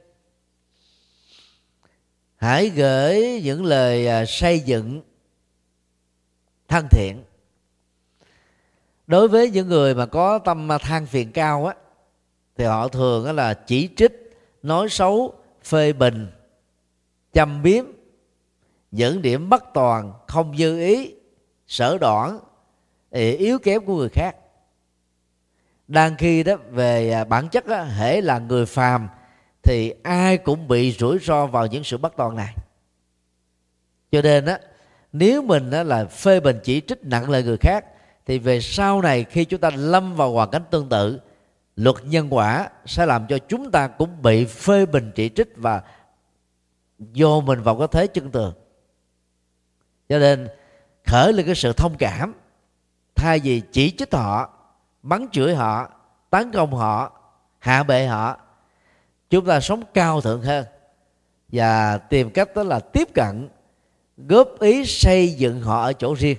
Hãy gửi những lời xây dựng thân thiện. Đối với những người mà có tâm than phiền cao á, thì họ thường là chỉ trích, nói xấu, phê bình, châm biếm những điểm bất toàn, không như ý, sở đoản, yếu kém của người khác. Đang khi đó về bản chất á, hễ là người phàm thì ai cũng bị rủi ro vào những sự bất toàn này. Cho nên á, nếu mình á, là phê bình chỉ trích nặng lời người khác, thì về sau này khi chúng ta lâm vào hoàn cảnh tương tự, luật nhân quả sẽ làm cho chúng ta cũng bị phê bình chỉ trích và vô mình vào cái thế chân tường. Cho nên khởi lên cái sự thông cảm, thay vì chỉ trích họ, mắng chửi họ, tấn công họ, hạ bệ họ, chúng ta sống cao thượng hơn và tìm cách đó là tiếp cận, góp ý xây dựng họ ở chỗ riêng.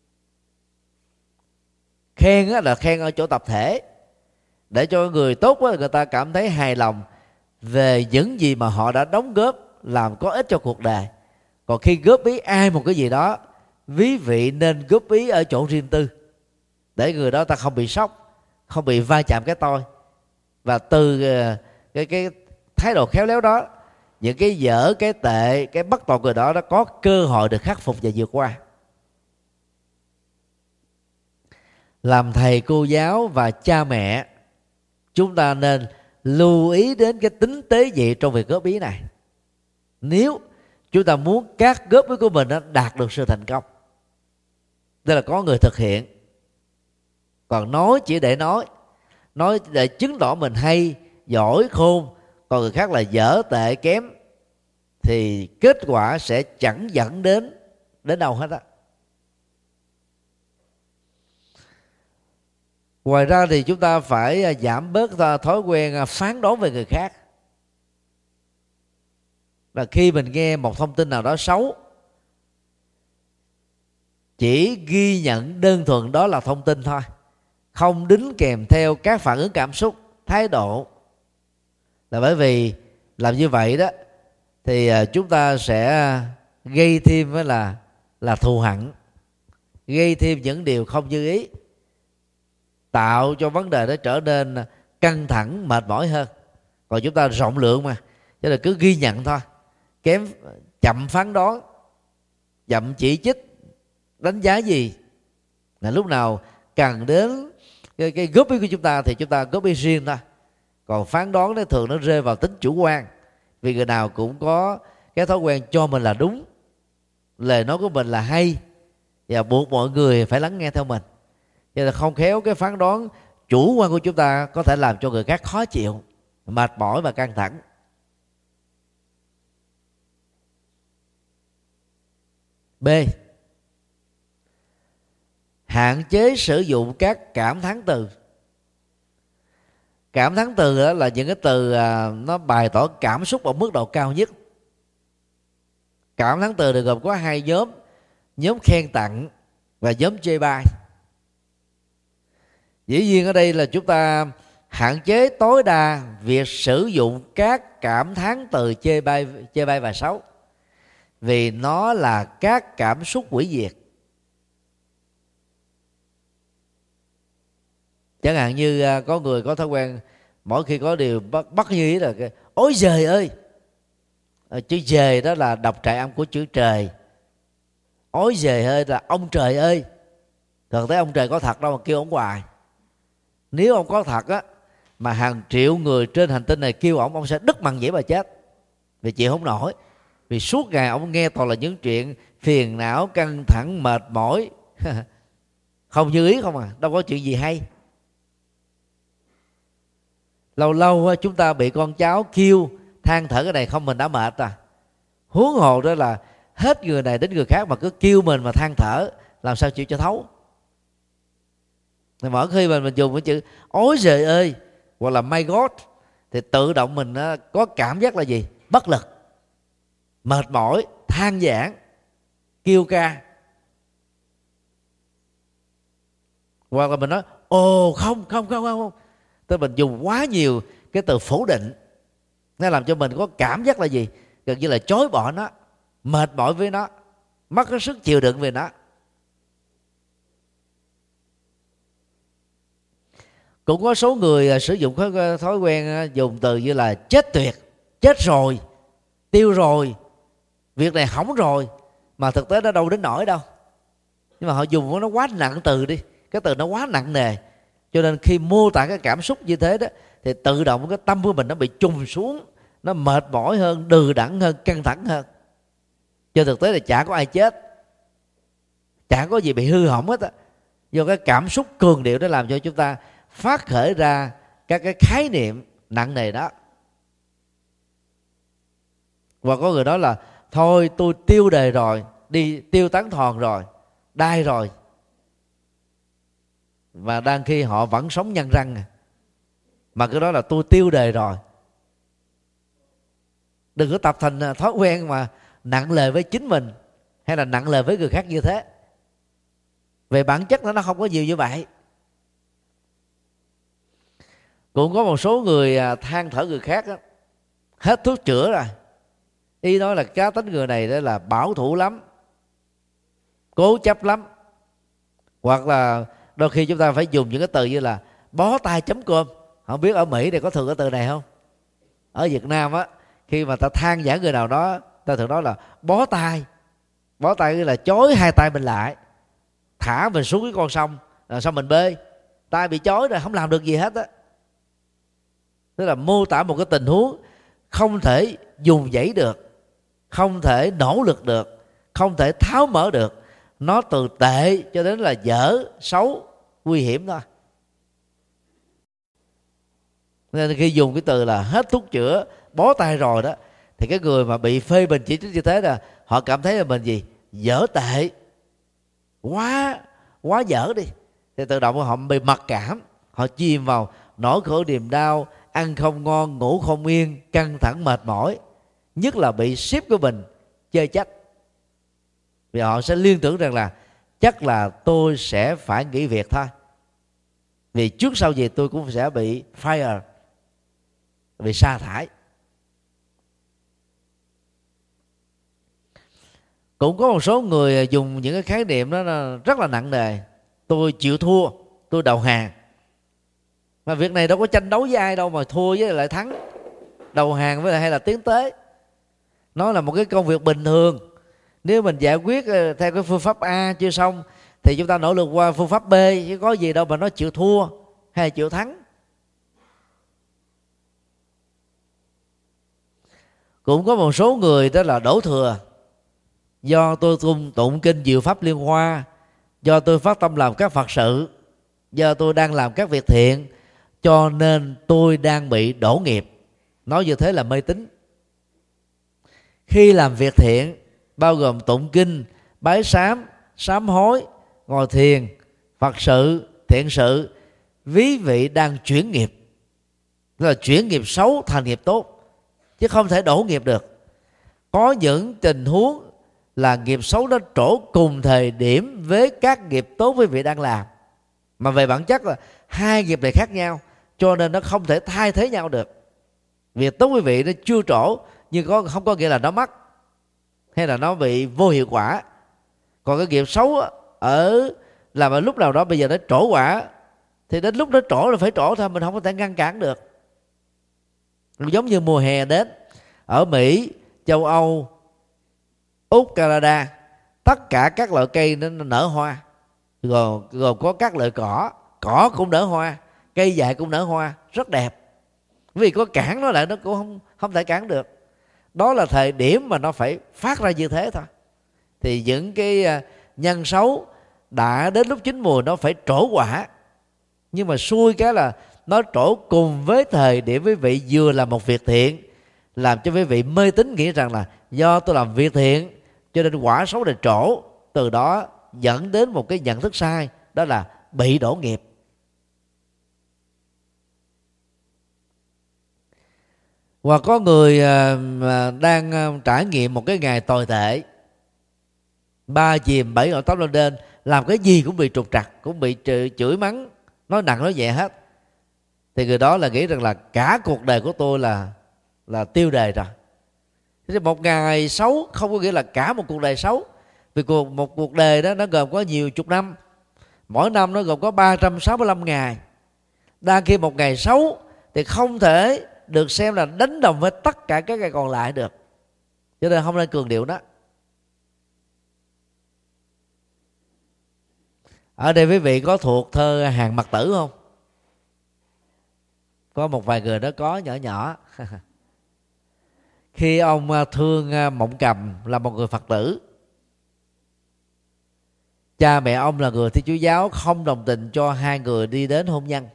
Khen là khen ở chỗ tập thể, để cho người tốt quá người ta cảm thấy hài lòng về những gì mà họ đã đóng góp, làm có ích cho cuộc đời. Còn khi góp ý ai một cái gì đó, quý vị nên góp ý ở chỗ riêng tư, để người đó ta không bị sốc, không bị va chạm cái tôi. Và từ cái, cái thái độ khéo léo đó, những cái dở, cái tệ, cái bất toàn người đó nó có cơ hội được khắc phục và vượt qua. Làm thầy cô giáo và cha mẹ, chúng ta nên lưu ý đến cái tính tế nhị trong việc góp ý này, nếu chúng ta muốn các góp ý của mình đạt được sự thành công. Tức là có người thực hiện, còn nói chỉ để nói, nói để chứng tỏ mình hay, giỏi, khôn, còn người khác là dở, tệ, kém, thì kết quả sẽ chẳng dẫn đến đến đâu hết á. Ngoài ra thì chúng ta phải giảm bớt thói quen phán đoán về người khác. Và khi mình nghe một thông tin nào đó xấu, chỉ ghi nhận đơn thuần đó là thông tin thôi, không đính kèm theo các phản ứng cảm xúc, thái độ. Là bởi vì làm như vậy đó thì chúng ta sẽ gây thêm với là là thù hận, gây thêm những điều không như ý, tạo cho vấn đề đó trở nên căng thẳng, mệt mỏi hơn. Còn chúng ta rộng lượng mà, cho nên cứ ghi nhận thôi, kém, chậm phán đoán, chậm chỉ trích, đánh giá gì, là lúc nào cần đến cái, cái góp ý của chúng ta thì chúng ta góp ý riêng thôi. Còn phán đoán đó thường nó rơi vào tính chủ quan, vì người nào cũng có cái thói quen cho mình là đúng, lời nói của mình là hay, và buộc mọi người phải lắng nghe theo mình. Cho nên không khéo cái phán đoán chủ quan của chúng ta có thể làm cho người khác khó chịu, mệt mỏi và căng thẳng. B, hạn chế sử dụng các cảm thán từ. Cảm thán từ đó là những cái từ à, nó bày tỏ cảm xúc ở mức độ cao nhất. Cảm thán từ được gồm có hai nhóm: nhóm khen tặng và nhóm chê bai. Dĩ nhiên ở đây là chúng ta hạn chế tối đa việc sử dụng các cảm thán từ chê bai, chê bai và xấu, vì nó là các cảm xúc hủy diệt. Chẳng hạn như có người có thói quen mỗi khi có điều bắt, bắt như ý là cái ối giời ơi. Chữ giời đó là đọc trại âm của chữ trời. Ối giời ơi là ông trời ơi. Thực tế ông trời có thật đâu mà kêu ông hoài. Nếu ông có thật á, mà hàng triệu người trên hành tinh này kêu ông, ông sẽ đứt mằng nhĩ mà chết, vì chịu không nổi. Vì suốt ngày ông nghe toàn là những chuyện phiền não, căng thẳng, mệt mỏi không như ý không à, đâu có chuyện gì hay. Lâu lâu chúng ta bị con cháu kêu than thở cái này không mình đã mệt à, huống hồ đó là hết người này đến người khác mà cứ kêu mình mà than thở, làm sao chịu cho thấu. Thì mỗi khi mình mình dùng cái chữ ối giời ơi hoặc là my God thì tự động mình có cảm giác là gì? Bất lực, mệt mỏi, than vãn, kêu ca. Hoặc là mình nói ồ không không không không, tức mình dùng quá nhiều cái từ phủ định, nó làm cho mình có cảm giác là gì? Gần như là chối bỏ nó, mệt mỏi với nó, mất cái sức chịu đựng về nó. Cũng có số người sử dụng cái thói quen dùng từ như là chết tuyệt, chết rồi, tiêu rồi, việc này hỏng rồi, mà thực tế nó đâu đến nỗi đâu. Nhưng mà họ dùng nó quá nặng từ đi, cái từ nó quá nặng nề, cho nên khi mô tả cái cảm xúc như thế đó thì tự động cái tâm của mình nó bị trùng xuống, nó mệt mỏi hơn, đừ đẫn hơn, căng thẳng hơn. Cho thực tế là chả có ai chết, chả có gì bị hư hỏng hết á, do cái cảm xúc cường điệu đó làm cho chúng ta phát khởi ra các cái khái niệm nặng nề đó. Và có người nói là thôi tôi tiêu đời rồi, đi tiêu tán thòn rồi, đai rồi, và đang khi họ vẫn sống nhăn răng mà cái đó là tôi tiêu đời rồi. Đừng có tập thành thói quen mà nặng lời với chính mình hay là nặng lời với người khác như thế. Về bản chất nó không có nhiều như vậy. Cũng có một số người than thở người khác đó, hết thuốc chữa rồi. Ý nói là cá tính người này đó là bảo thủ lắm, cố chấp lắm. Hoặc là đôi khi chúng ta phải dùng những cái từ như là bó tay chấm cơm. Không biết ở Mỹ này có thường cái từ này không? Ở Việt Nam á, khi mà ta than vãn người nào đó, ta thường nói là bó tay. Bó tay là chối hai tay mình lại, thả mình xuống cái con sông, rồi xong mình bơi, tay bị chối rồi không làm được gì hết á. Tức là mô tả một cái tình huống không thể dùng dãy được, không thể nỗ lực được, không thể tháo mở được. Nó từ tệ cho đến là dở, xấu, nguy hiểm thôi. Nên khi dùng cái từ là hết thuốc chữa, bó tay rồi đó, thì cái người mà bị phê bình chỉ trích như thế là họ cảm thấy là mình gì? Dở tệ, quá quá dở đi. Thì tự động họ bị mặc cảm, họ chìm vào nỗi khổ niềm đau, ăn không ngon, ngủ không yên, căng thẳng mệt mỏi, nhất là bị sếp của mình chê trách. Vì họ sẽ liên tưởng rằng là chắc là tôi sẽ phải nghỉ việc thôi, vì trước sau gì tôi cũng sẽ bị fire, bị sa thải. Cũng có một số người dùng những cái khái niệm đó rất là nặng nề. Tôi chịu thua, tôi đầu hàng. Mà việc này đâu có tranh đấu với ai đâu mà thua với lại thắng, đầu hàng với lại hay là tiến tới. Nó là một cái công việc bình thường. Nếu mình giải quyết theo cái phương pháp A chưa xong thì chúng ta nỗ lực qua phương pháp B, chứ có gì đâu mà nó chịu thua hay là chịu thắng. Cũng có một số người đó là đổ thừa. Do tôi tụng, tụng kinh diệu pháp liên hoa, do tôi phát tâm làm các Phật sự, do tôi đang làm các việc thiện, cho nên tôi đang bị đổ nghiệp. Nói như thế là mê tín. Khi làm việc thiện bao gồm tụng kinh, bái sám, sám hối, ngồi thiền, Phật sự, thiện sự, ví vị đang chuyển nghiệp, tức là chuyển nghiệp xấu thành nghiệp tốt, chứ không thể đổ nghiệp được. Có những tình huống là nghiệp xấu nó trổ cùng thời điểm với các nghiệp tốt quý vị đang làm, mà về bản chất là hai nghiệp này khác nhau, cho nên nó không thể thay thế nhau được. Việc tốt quý vị nó chưa trổ, nhưng có không có nghĩa là nó mất hay là nó bị vô hiệu quả. Còn cái nghiệp xấu ở làm ở lúc nào đó bây giờ nó trổ quả, thì đến lúc nó trổ là phải trổ thôi, mình không có thể ngăn cản được. Giống như mùa hè đến ở Mỹ, châu Âu, Úc, Canada, tất cả các loại cây nó nở hoa, rồi rồi có các loại cỏ, cỏ cũng nở hoa, cây dại cũng nở hoa, rất đẹp. Vì có cản nó lại nó cũng không không thể cản được. Đó là thời điểm mà nó phải phát ra như thế thôi. Thì những cái nhân xấu đã đến lúc chín mùi nó phải trổ quả, nhưng mà xui cái là nó trổ cùng với thời điểm quý vị vừa làm một việc thiện, làm cho quý vị mê tín nghĩ rằng là do tôi làm việc thiện cho nên quả xấu này trổ, từ đó dẫn đến một cái nhận thức sai, đó là bị đổ nghiệp. Hoặc có người đang trải nghiệm một cái ngày tồi tệ, ba chìm bảy ngọn tóc lên đên, làm cái gì cũng bị trục trặc, cũng bị chửi mắng, nói nặng nói nhẹ hết, thì người đó là nghĩ rằng là cả cuộc đời của tôi là là tiêu đề rồi. Thế một ngày xấu không có nghĩa là cả một cuộc đời xấu, vì cuộc một cuộc đời đó nó gồm có nhiều chục năm, mỗi năm nó gồm có ba trăm sáu mươi lăm ngày. Đang khi một ngày xấu thì không thể được xem là đánh đồng với tất cả các ngày còn lại được, cho nên không nên cường điệu đó. Ở đây quý vị có thuộc thơ Hàn Mặc Tử không? Có một vài người đó có nhỏ nhỏ. Khi ông thương Mộng Cầm là một người Phật tử, cha mẹ ông là người Thiên Chúa giáo không đồng tình cho hai người đi đến hôn nhân.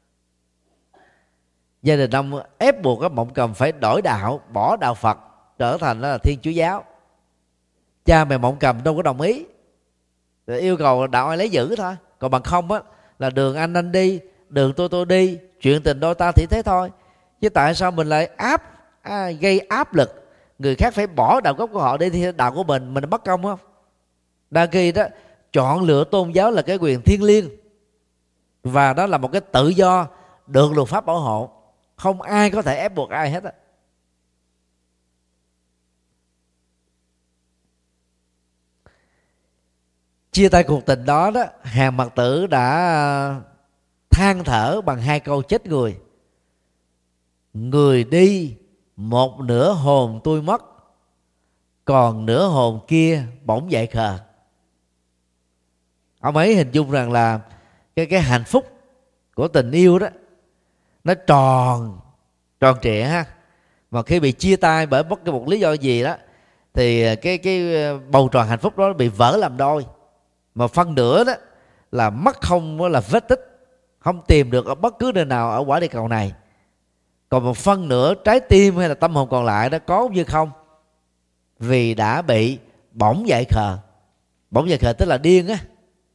Gia đình ông ép buộc cái Mộng Cầm phải đổi đạo, bỏ đạo Phật, trở thành là Thiên Chúa giáo. Cha mẹ Mộng Cầm đâu có đồng ý, yêu cầu đạo ai lấy giữ thôi. Còn bằng không á là đường anh anh đi, đường tôi tôi đi, chuyện tình đôi ta thì thế thôi. Chứ tại sao mình lại áp à, gây áp lực người khác phải bỏ đạo gốc của họ đi theo đạo của mình, mình bất công không? Đa khi đó chọn lựa tôn giáo là cái quyền thiêng liêng, và đó là một cái tự do được luật pháp bảo hộ, không ai có thể ép buộc ai hết á. Chia tay cuộc tình đó đó, Hàn Mặc Tử đã than thở bằng hai câu chết người: người đi một nửa hồn tôi mất, còn nửa hồn kia bỗng dậy khờ. Ông ấy hình dung rằng là cái cái hạnh phúc của tình yêu đó nó tròn tròn trịa ha, mà khi bị chia tay bởi bất kỳ một lý do gì đó thì cái cái bầu tròn hạnh phúc đó bị vỡ làm đôi, mà phân nửa đó là mất không là vết tích, không tìm được ở bất cứ nơi nào ở quả địa cầu này. Còn một phân nửa trái tim hay là tâm hồn còn lại đó có như không, vì đã bị bỗng dậy khờ. Bỗng dậy khờ tức là điên á.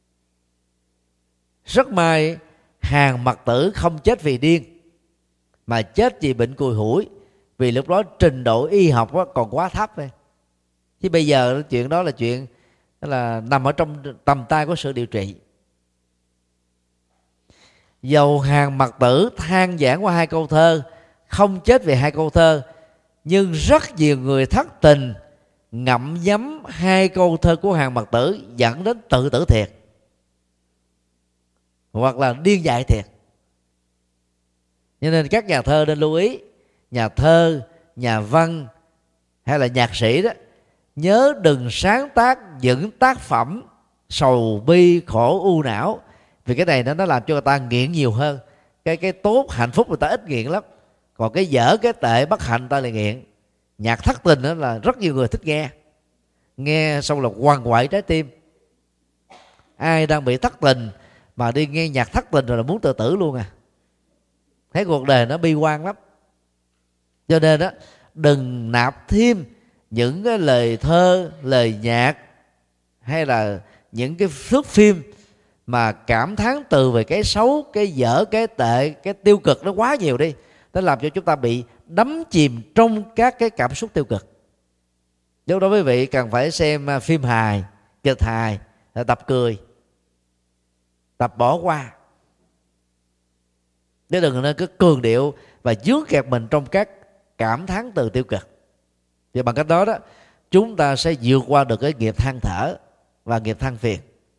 Rất may Hàn Mặc Tử không chết vì điên, mà chết vì bệnh cùi hủi, vì lúc đó trình độ y học còn quá thấp thôi. Chứ bây giờ chuyện đó là chuyện đó là nằm ở trong tầm tay của sự điều trị. Dầu Hàn Mặc Tử than giảng qua hai câu thơ, không chết vì hai câu thơ, nhưng rất nhiều người thất tình ngậm nhấm hai câu thơ của Hàn Mặc Tử dẫn đến tự tử thiệt, hoặc là điên dại thiệt. Cho nên các nhà thơ nên lưu ý, nhà thơ, nhà văn hay là nhạc sĩ đó, nhớ đừng sáng tác những tác phẩm sầu bi khổ u não, vì cái này nó nó làm cho người ta nghiện nhiều hơn. Cái cái tốt hạnh phúc người ta ít nghiện lắm, còn cái dở cái tệ bất hạnh người ta lại nghiện. Nhạc thất tình đó là rất nhiều người thích nghe, nghe xong là quằn quại trái tim. Ai đang bị thất tình mà đi nghe nhạc thất tình rồi là muốn tự tử luôn à. Thấy cuộc đời nó bi quan lắm. Cho nên đó, đừng nạp thêm những cái lời thơ, lời nhạc hay là những cái thước phim mà cảm thán từ về cái xấu, cái dở, cái tệ, cái tiêu cực nó quá nhiều đi, nó làm cho chúng ta bị đắm chìm trong các cái cảm xúc tiêu cực. Lúc đó quý vị cần phải xem phim hài, kịch hài, tập cười, tập bỏ qua, chứ đừng nên cứ cường điệu và dướng kẹt mình trong các cảm thán từ tiêu cực. Thì bằng cách đó đó, chúng ta sẽ vượt qua được cái nghiệp than thở và nghiệp than phiền.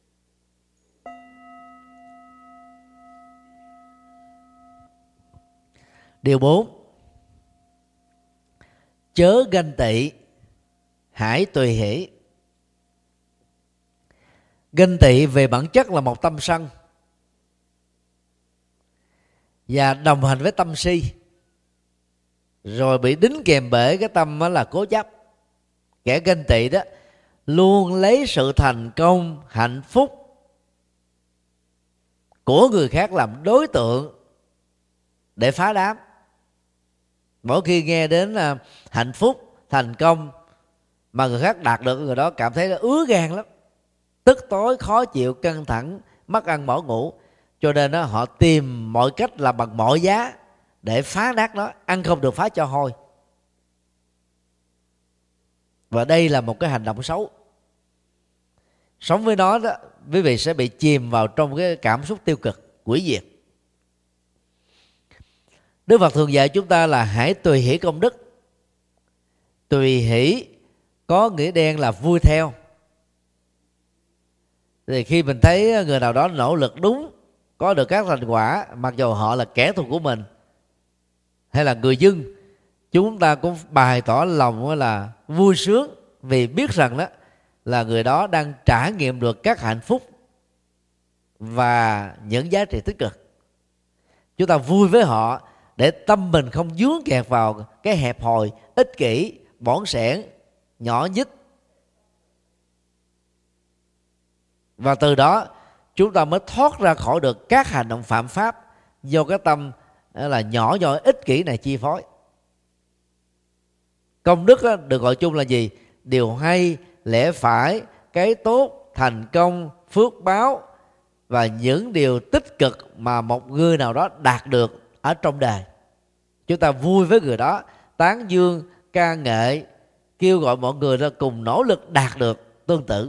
Điều bốn, chớ ganh tị, hãy tùy hỷ. Ganh tị về bản chất là một tâm sân, và đồng hành với tâm si, rồi bị đính kèm bởi cái tâm đó là cố chấp. Kẻ ganh tị đó luôn lấy sự thành công, hạnh phúc của người khác làm đối tượng để phá đám. Mỗi khi nghe đến uh, hạnh phúc, thành công mà người khác đạt được, người đó cảm thấy nó ứa gan lắm, tức tối, khó chịu, căng thẳng, mất ăn bỏ ngủ. Cho nên đó, họ tìm mọi cách là bằng mọi giá để phá nát nó, ăn không được phá cho hôi. Và đây là một cái hành động xấu. Sống với nó đó, quý vị sẽ bị chìm vào trong cái cảm xúc tiêu cực, hủy diệt. Đức Phật thường dạy chúng ta là hãy tùy hỷ công đức. Tùy hỷ có nghĩa đen là vui theo. Thì khi mình thấy người nào đó nỗ lực đúng, có được các thành quả, mặc dù họ là kẻ thù của mình hay là người dân, chúng ta cũng bày tỏ lòng là vui sướng, vì biết rằng đó là người đó đang trải nghiệm được các hạnh phúc và những giá trị tích cực. Chúng ta vui với họ để tâm mình không vướng kẹt vào cái hẹp hòi, ích kỷ, bỏn sẻn, nhỏ nhít. Và từ đó chúng ta mới thoát ra khỏi được các hành động phạm pháp do cái tâm là nhỏ nhoi, ích kỷ này chi phối. Công đức được gọi chung là gì? Điều hay, lẽ phải, cái tốt, thành công, phước báo và những điều tích cực mà một người nào đó đạt được ở trong đời. Chúng ta vui với người đó, tán dương, ca ngợi, kêu gọi mọi người ra cùng nỗ lực đạt được tương tự.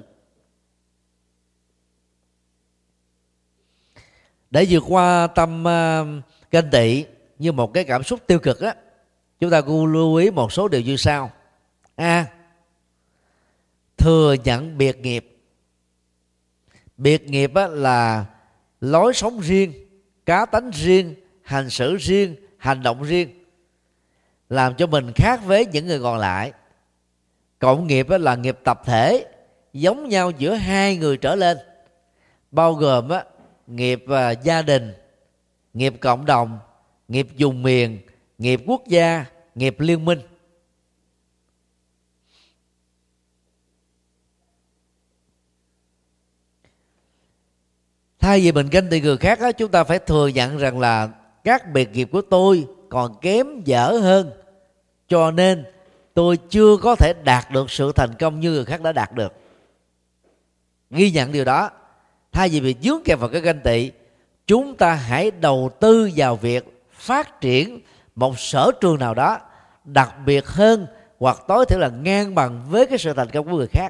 Để vượt qua tâm uh, ganh tị như một cái cảm xúc tiêu cực á, chúng ta cũng lưu ý một số điều như sau. A. Thừa nhận biệt nghiệp. Biệt nghiệp á, là lối sống riêng, cá tánh riêng, hành xử riêng, hành động riêng, làm cho mình khác với những người còn lại. Cộng nghiệp á, là nghiệp tập thể, giống nhau giữa hai người trở lên, bao gồm á, nghiệp uh, gia đình, nghiệp cộng đồng, nghiệp vùng miền, nghiệp quốc gia, nghiệp liên minh. Thay vì mình ganh tị người khác á, chúng ta phải thừa nhận rằng là các biệt nghiệp của tôi còn kém dở hơn, cho nên tôi chưa có thể đạt được sự thành công như người khác đã đạt được. Ghi nhận điều đó. Thay vì bị dướng kẹt vào cái ganh tị, chúng ta hãy đầu tư vào việc phát triển một sở trường nào đó đặc biệt hơn, hoặc tối thiểu là ngang bằng với cái sự thành công của người khác.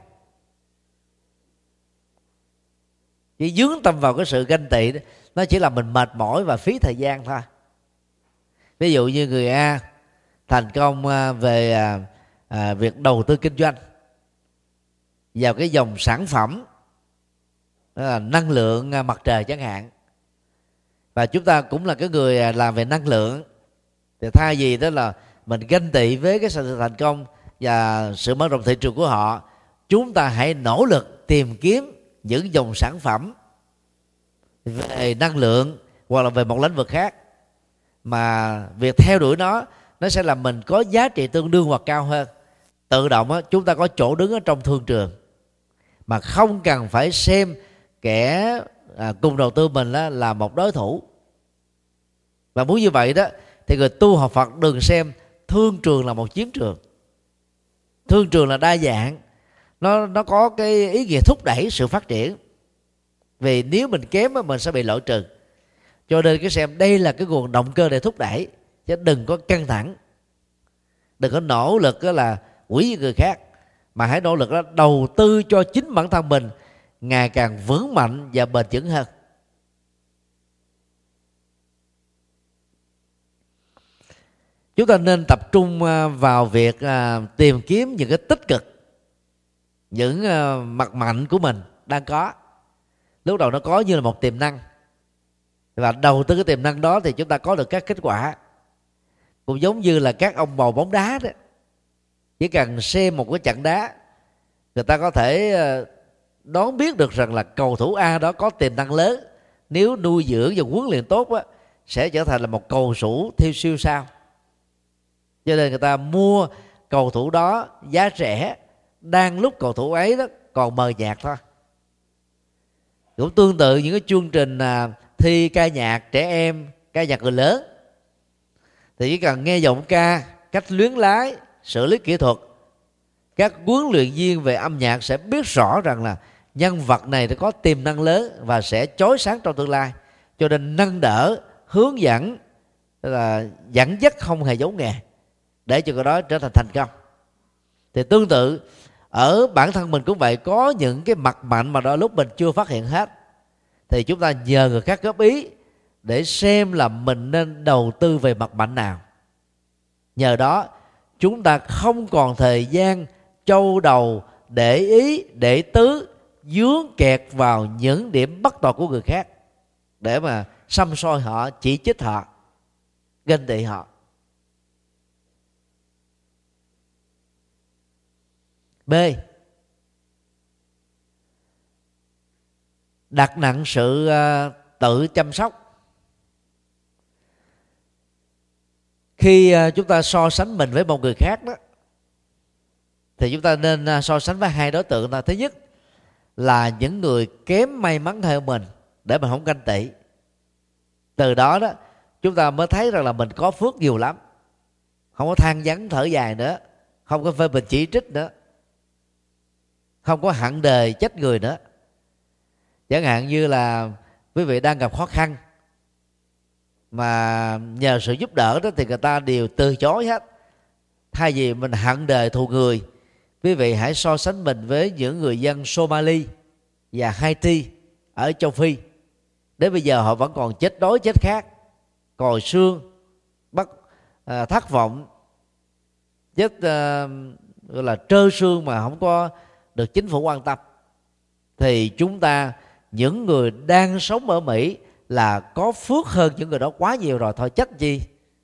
Chỉ dướng tâm vào cái sự ganh tị, nó chỉ làm mình mệt mỏi và phí thời gian thôi. Ví dụ như người A thành công về à, à, việc đầu tư kinh doanh vào cái dòng sản phẩm là năng lượng mặt trời chẳng hạn, và chúng ta cũng là cái người làm về năng lượng, thì thay vì đó là mình ganh tị với cái sự thành công và sự mở rộng thị trường của họ, chúng ta hãy nỗ lực tìm kiếm những dòng sản phẩm về năng lượng hoặc là về một lĩnh vực khác, mà việc theo đuổi nó nó sẽ làm mình có giá trị tương đương hoặc cao hơn. Tự động á, chúng ta có chỗ đứng ở trong thương trường, mà không cần phải xem kẻ à, cùng đầu tư mình là, là một đối thủ. Và muốn như vậy đó thì người tu học Phật đừng xem thương trường là một chiến trường. Thương trường là đa dạng, nó nó có cái ý nghĩa thúc đẩy sự phát triển. Vì nếu mình kém mình sẽ bị loại trừ. Cho nên cái xem đây là cái nguồn động cơ để thúc đẩy, chứ đừng có căng thẳng, đừng có nỗ lực là quỷ người khác, mà hãy nỗ lực đó đầu tư cho chính bản thân mình ngày càng vững mạnh và bền vững hơn. Chúng ta nên tập trung vào việc tìm kiếm những cái tích cực, những mặt mạnh của mình đang có. Lúc đầu nó có như là một tiềm năng, và đầu tư cái tiềm năng đó thì chúng ta có được các kết quả. Cũng giống như là các ông bầu bóng đá đó, chỉ cần xem một cái trận đá, người ta có thể đoán biết được rằng là cầu thủ A đó có tiềm năng lớn, nếu nuôi dưỡng và huấn luyện tốt á, sẽ trở thành là một cầu thủ theo siêu sao. Cho nên người ta mua cầu thủ đó giá rẻ, đang lúc cầu thủ ấy đó còn mờ nhạt thôi. Cũng tương tự những cái chương trình à, thi ca nhạc trẻ em, ca nhạc người lớn, thì chỉ cần nghe giọng ca, cách luyến lái, xử lý kỹ thuật, các huấn luyện viên về âm nhạc sẽ biết rõ rằng là nhân vật này đã có tiềm năng lớn và sẽ chói sáng trong tương lai. Cho nên nâng đỡ, hướng dẫn, là dẫn dắt không hề giấu nghề, để cho cái đó trở thành thành công. Thì tương tự ở bản thân mình cũng vậy, có những cái mặt mạnh mà đôi lúc mình chưa phát hiện hết, thì chúng ta nhờ người khác góp ý để xem là mình nên đầu tư về mặt mạnh nào. Nhờ đó chúng ta không còn thời gian châu đầu để ý, để tứ, dướng kẹt vào những điểm bất toàn của người khác để mà săm soi họ, chỉ trích họ, ganh tị họ. B. Đặt nặng sự tự chăm sóc. Khi chúng ta so sánh mình với một người khác đó, thì chúng ta nên so sánh với hai đối tượng là: thứ nhất là những người kém may mắn hơn mình, để mình không ganh tị. Từ đó đó chúng ta mới thấy rằng là mình có phước nhiều lắm, không có than vãn thở dài nữa, không có phê bình chỉ trích nữa, không có hận đời trách người nữa. Chẳng hạn như là quý vị đang gặp khó khăn mà nhờ sự giúp đỡ đó thì người ta đều từ chối hết. Thay vì mình hận đời thù người, quý vị hãy so sánh mình với những người dân Somali và Haiti ở châu Phi. Đến bây giờ họ vẫn còn chết đói chết khát, còi xương, bắt à, thất vọng, chết à, gọi là trơ xương mà không có được chính phủ quan tâm. Thì chúng ta, những người đang sống ở Mỹ, là có phước hơn những người đó quá nhiều rồi, thôi trách gì.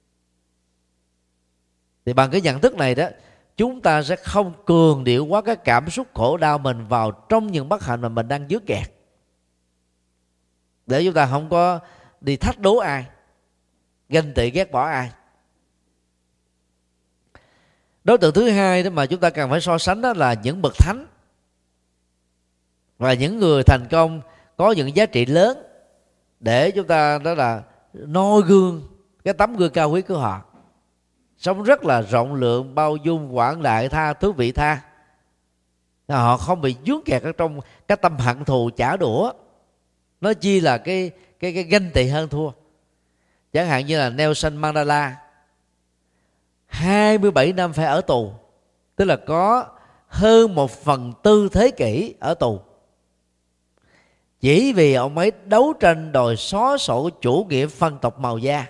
Thì bằng cái nhận thức này đó, chúng ta sẽ không cường điệu quá cái cảm xúc khổ đau mình vào trong những bất hạnh mà mình đang dướng kẹt, để chúng ta không có đi thách đố ai, ganh tị ghét bỏ ai. Đối tượng thứ hai đó mà chúng ta cần phải so sánh đó là những bậc thánh và những người thành công có những giá trị lớn, để chúng ta đó là noi gương cái tấm gương cao quý của họ. Sống rất là rộng lượng, bao dung, quảng đại, tha thứ, vị tha. Họ không bị vướng kẹt ở trong cái tâm hận thù trả đũa, nó chi là cái cái cái ganh tị hơn thua. Chẳng hạn như là Nelson Mandela, hai mươi bảy năm phải ở tù, tức là có hơn một phần tư thế kỷ ở tù, chỉ vì ông ấy đấu tranh đòi xóa sổ chủ nghĩa phân tộc màu da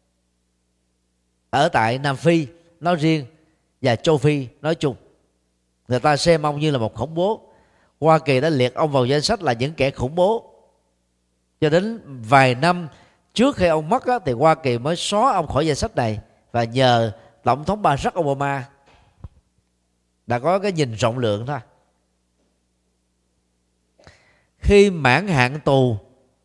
ở tại Nam Phi nói riêng và châu Phi nói chung. Người ta xem ông như là một khủng bố. Hoa Kỳ đã liệt ông vào danh sách là những kẻ khủng bố. Cho đến vài năm trước khi ông mất á, thì Hoa Kỳ mới xóa ông khỏi danh sách này, và nhờ Tổng thống Barack Obama đã có cái nhìn rộng lượng thôi. Khi mãn hạn tù,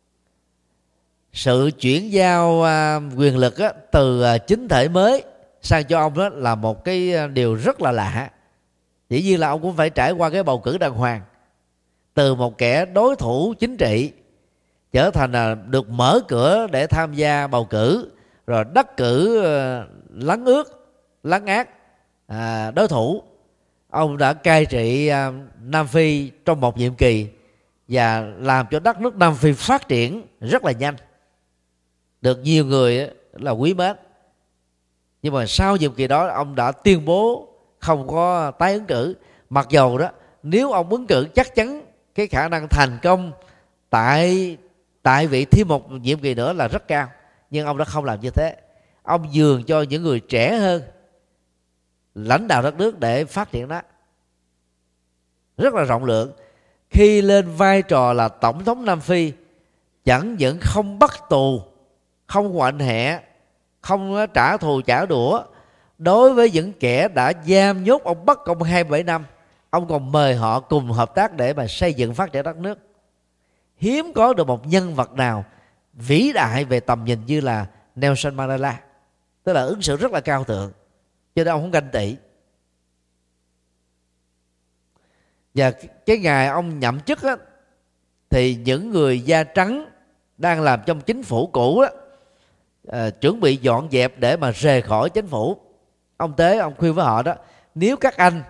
sự chuyển giao quyền lực á, từ chính thể mới sang cho ông đó là một cái điều rất là lạ. Dĩ nhiên là ông cũng phải trải qua cái bầu cử đàng hoàng, từ một kẻ đối thủ chính trị trở thành là được mở cửa để tham gia bầu cử, rồi đắc cử lấn ước lấn át à, đối thủ, Ông đã cai trị uh, Nam Phi trong một nhiệm kỳ và làm cho đất nước Nam Phi phát triển rất là nhanh, được nhiều người là quý mến. Nhưng mà sau nhiệm kỳ đó ông đã tuyên bố không có tái ứng cử, mặc dầu đó nếu ông ứng cử chắc chắn cái khả năng thành công tại tại vị thêm một nhiệm kỳ nữa là rất cao. Nhưng ông đã không làm như thế. Ông nhường cho những người trẻ hơn lãnh đạo đất nước để phát triển đó rất là rộng lượng. Khi lên vai trò là tổng thống Nam Phi, chẳng những không bắt tù, không hoạnh hẹ, không trả thù trả đũa đối với những kẻ đã giam nhốt ông, bắt ông hai mươi bảy năm, ông còn mời họ cùng hợp tác để mà xây dựng phát triển đất nước. Hiếm có được một nhân vật nào vĩ đại về tầm nhìn như là Nelson Mandela, tức là ứng xử rất là cao thượng, cho nên ông không ganh tị. Và cái ngày ông nhậm chức á, thì những người da trắng đang làm trong chính phủ cũ đó, à, chuẩn bị dọn dẹp để mà rời khỏi chính phủ. Ông Tế ông khuyên với họ đó: nếu các anh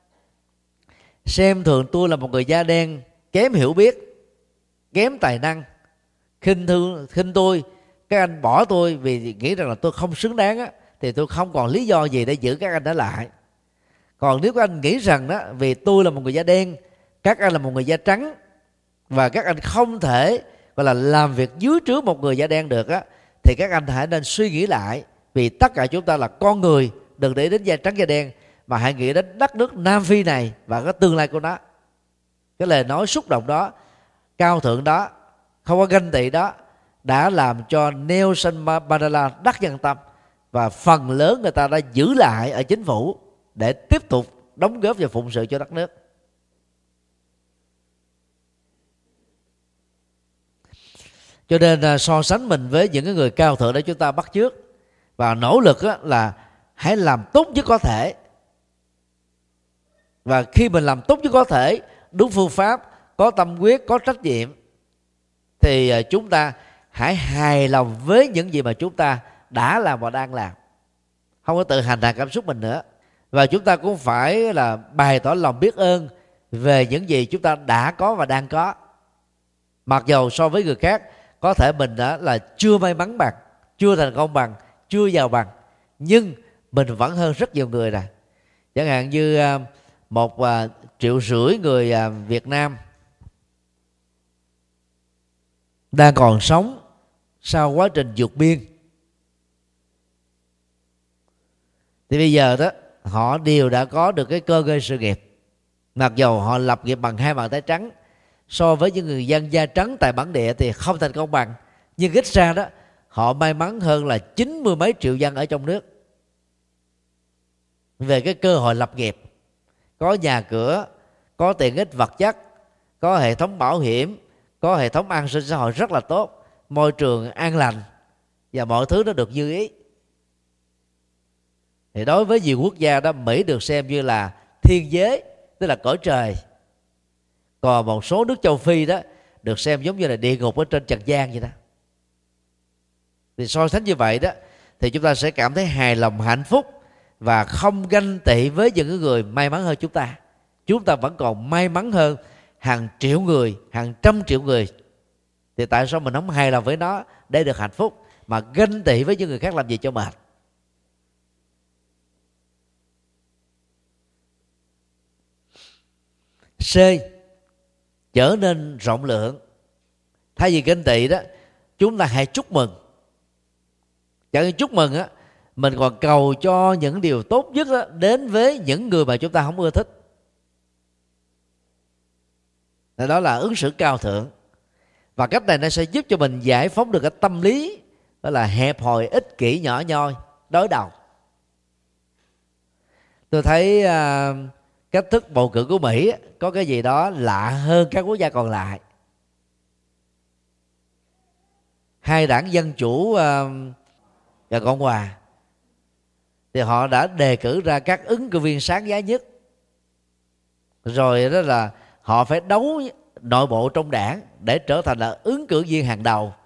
xem thường tôi là một người da đen kém hiểu biết, kém tài năng, khinh thương khinh tôi, các anh bỏ tôi vì nghĩ rằng là tôi không xứng đáng á, thì tôi không còn lý do gì để giữ các anh ở lại. Còn nếu các anh nghĩ rằng đó vì tôi là một người da đen, các anh là một người da trắng, và các anh không thể gọi là làm việc dưới trướng một người da đen được á, thì các anh hãy nên suy nghĩ lại. Vì tất cả chúng ta là con người, đừng để đến da trắng da đen, mà hãy nghĩ đến đất nước Nam Phi này và cái tương lai của nó. Cái lời nói xúc động đó, cao thượng đó, không có ganh tị đó, đã làm cho Nelson Mandela đắc nhân tâm, và phần lớn người ta đã giữ lại ở chính phủ để tiếp tục đóng góp và phụng sự cho đất nước. Cho nên so sánh mình với những cái người cao thượng để chúng ta bắt chước, và nỗ lực là hãy làm tốt nhất có thể. Và khi mình làm tốt nhất có thể, đúng phương pháp, có tâm huyết, có trách nhiệm, thì chúng ta hãy hài lòng với những gì mà chúng ta đã làm và đang làm, không có tự hành hạ cảm xúc mình nữa. Và chúng ta cũng phải là bày tỏ lòng biết ơn về những gì chúng ta đã có và đang có. Mặc dầu so với người khác có thể mình đã là chưa may mắn bằng, chưa thành công bằng, chưa giàu bằng, nhưng mình vẫn hơn rất nhiều người rồi. Chẳng hạn như một triệu rưỡi người Việt Nam đang còn sống sau quá trình vượt biên, thì bây giờ đó họ đều đã có được cái cơ ngơi sự nghiệp. Mặc dầu họ lập nghiệp bằng hai bàn tay trắng, so với những người dân da trắng tại bản địa thì không thành công bằng, nhưng ít ra đó họ may mắn hơn là chín mươi mấy triệu dân ở trong nước về cái cơ hội lập nghiệp, có nhà cửa, có tiện ích vật chất, có hệ thống bảo hiểm, có hệ thống an sinh xã hội rất là tốt, môi trường an lành, và mọi thứ nó được như ý. Thì đối với nhiều quốc gia đó, Mỹ được xem như là thiên giới, tức là cõi trời. Còn một số nước châu Phi đó được xem giống như là địa ngục ở trên trần gian vậy đó. Thì so sánh như vậy đó, thì chúng ta sẽ cảm thấy hài lòng, hạnh phúc và không ganh tị với những người may mắn hơn chúng ta. Chúng ta vẫn còn may mắn hơn hàng triệu người, hàng trăm triệu người. Thì tại sao mình không hài lòng với nó để được hạnh phúc, mà ganh tị với những người khác làm gì cho mệt? C. Trở nên rộng lượng. Thay vì ganh tị đó, chúng ta hãy chúc mừng. Chẳng chúc mừng á, mình còn cầu cho những điều tốt nhất đó đến với những người mà chúng ta không ưa thích. Đó là ứng xử cao thượng. Và cách này nó sẽ giúp cho mình giải phóng được cái tâm lý đó là hẹp hòi, ích kỷ, nhỏ nhoi, đối đầu. Tôi thấy uh, cách thức bầu cử của Mỹ có cái gì đó lạ hơn các quốc gia còn lại. Hai đảng Dân Chủ uh, và Cộng Hòa thì họ đã đề cử ra các ứng cử viên sáng giá nhất. Rồi đó là họ phải đấu nội bộ trong đảng để trở thành là ứng cử viên hàng đầu,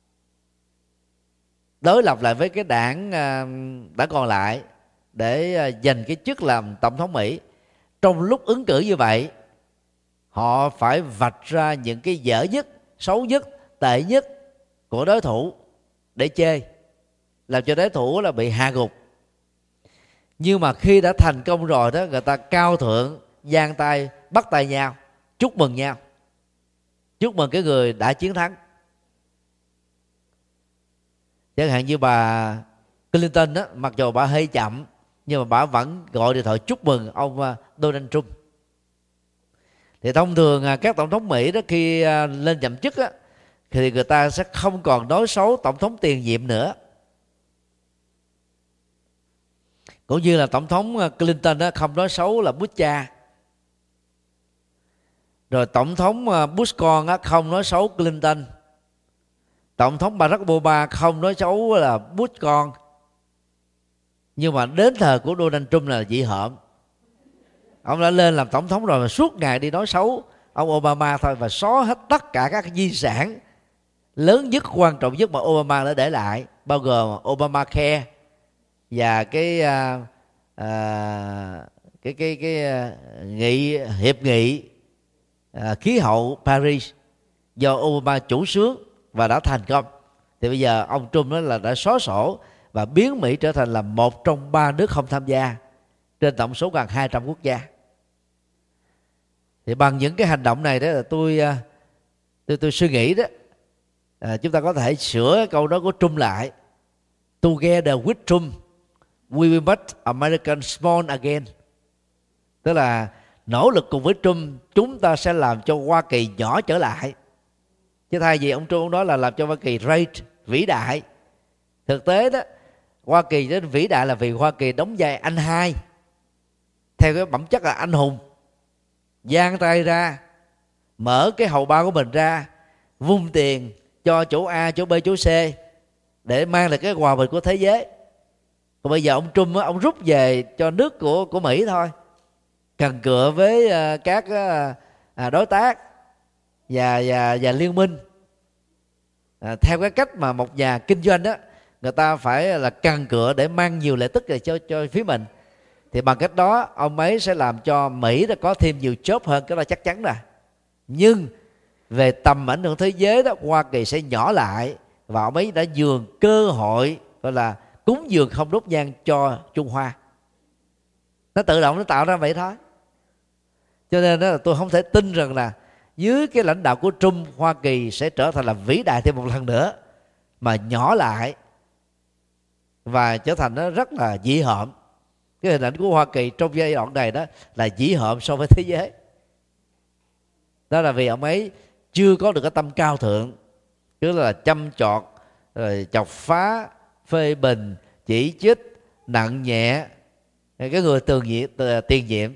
đối lập lại với cái đảng đã còn lại để giành cái chức làm tổng thống Mỹ. trong lúc ứng cử như vậy, họ phải vạch ra những cái dở nhất, xấu nhất, tệ nhất của đối thủ để chê, làm cho đối thủ là bị hạ gục. Nhưng mà khi đã thành công rồi đó, người ta cao thượng, giang tay, bắt tay nhau, chúc mừng nhau, chúc mừng cái người đã chiến thắng. Chẳng hạn như bà Clinton đó, mặc dù bà hơi chậm nhưng mà bà vẫn gọi điện thoại chúc mừng ông Donald Trump. Thì thông thường các tổng thống Mỹ đó khi lên nhậm chức á, thì người ta sẽ không còn nói xấu tổng thống tiền nhiệm nữa. Cũng như là tổng thống Clinton đó không nói xấu là Bush cha, rồi tổng thống Bush con đó không nói xấu Clinton, tổng thống Barack Obama không nói xấu là Bush con. Nhưng mà đến thời của Donald Trump là dị hợm. Ông đã lên làm tổng thống rồi mà suốt ngày đi nói xấu ông Obama thôi, và xóa hết tất cả các di sản lớn nhất, quan trọng nhất mà Obama đã để lại, bao gồm Obamacare và cái à, à, cái cái cái à, nghị hiệp nghị à, khí hậu Paris do Obama chủ xướng và đã thành công. Thì bây giờ ông Trump đó là đã xóa sổ và biến Mỹ trở thành là một trong ba nước không tham gia trên tổng số gần hai trăm quốc gia. Thì bằng những cái hành động này đó là tôi tôi tôi suy nghĩ đó, à, chúng ta có thể sửa câu đó của Trump lại: Together with Trump we will make America small again. Tức là nỗ lực cùng với Trump, chúng ta sẽ làm cho Hoa Kỳ nhỏ trở lại. Chứ thay vì ông Trump nói là làm cho Hoa Kỳ great, vĩ đại, thực tế đó Hoa Kỳ đến vĩ đại là vì Hoa Kỳ đóng vai anh hai, theo cái bẩm chất là anh hùng, giang tay ra, mở cái hầu bao của mình ra, vung tiền cho chỗ A, chỗ B, chỗ C để mang lại cái hòa bình của thế giới. Còn bây giờ ông Trump ông rút về cho nước của của Mỹ thôi, cần cựa với các đối tác và và và liên minh, à, theo cái cách mà một nhà kinh doanh đó, người ta phải là cần cựa để mang nhiều lợi tức để cho cho phía mình. Thì bằng cách đó ông ấy sẽ làm cho Mỹ đã có thêm nhiều job hơn, cái đó chắc chắn rồi. Nhưng về tầm ảnh hưởng thế giới đó, Hoa Kỳ sẽ nhỏ lại, và ông ấy đã nhường cơ hội gọi là cúng dường không đốt nhang cho Trung Hoa. Nó tự động nó tạo ra vậy thôi. Cho nên đó là tôi không thể tin rằng là dưới cái lãnh đạo của Trump, Hoa Kỳ sẽ trở thành là vĩ đại thêm một lần nữa, mà nhỏ lại và trở thành nó rất là dị hợm. Cái hình ảnh của Hoa Kỳ trong giai đoạn này đó là dị hợm so với thế giới. Đó là vì ông ấy chưa có được cái tâm cao thượng, cứ là chăm chọt, rồi chọc phá, phê bình, chỉ trích, nặng nhẹ cái người tiền nhiệm, tiền nhiệm.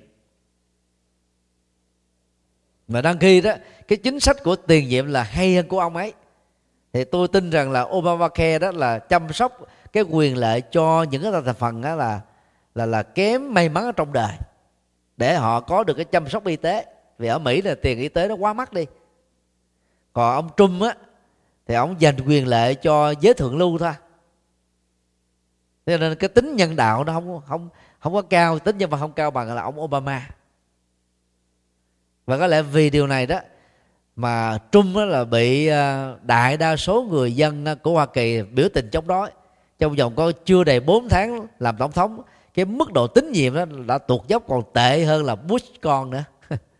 Mà đăng khi đó cái chính sách của tiền nhiệm là hay hơn của ông ấy. Thì tôi tin rằng là Obamacare đó là chăm sóc cái quyền lợi cho những cái thành phần đó là là là kém may mắn ở trong đời, để họ có được cái chăm sóc y tế. Vì ở Mỹ là tiền y tế nó quá mắc đi. Còn ông Trump á thì ông dành quyền lợi cho giới thượng lưu thôi. Cho nên cái tính nhân đạo nó không không không có cao, tính nhân vật không cao bằng là ông Obama. Và có lẽ vì điều này đó mà Trump đó là bị đại đa số người dân của Hoa Kỳ biểu tình chống đối. Trong vòng có chưa đầy bốn tháng làm tổng thống, cái mức độ tín nhiệm đó đã tuột dốc, còn tệ hơn là Bush con nữa.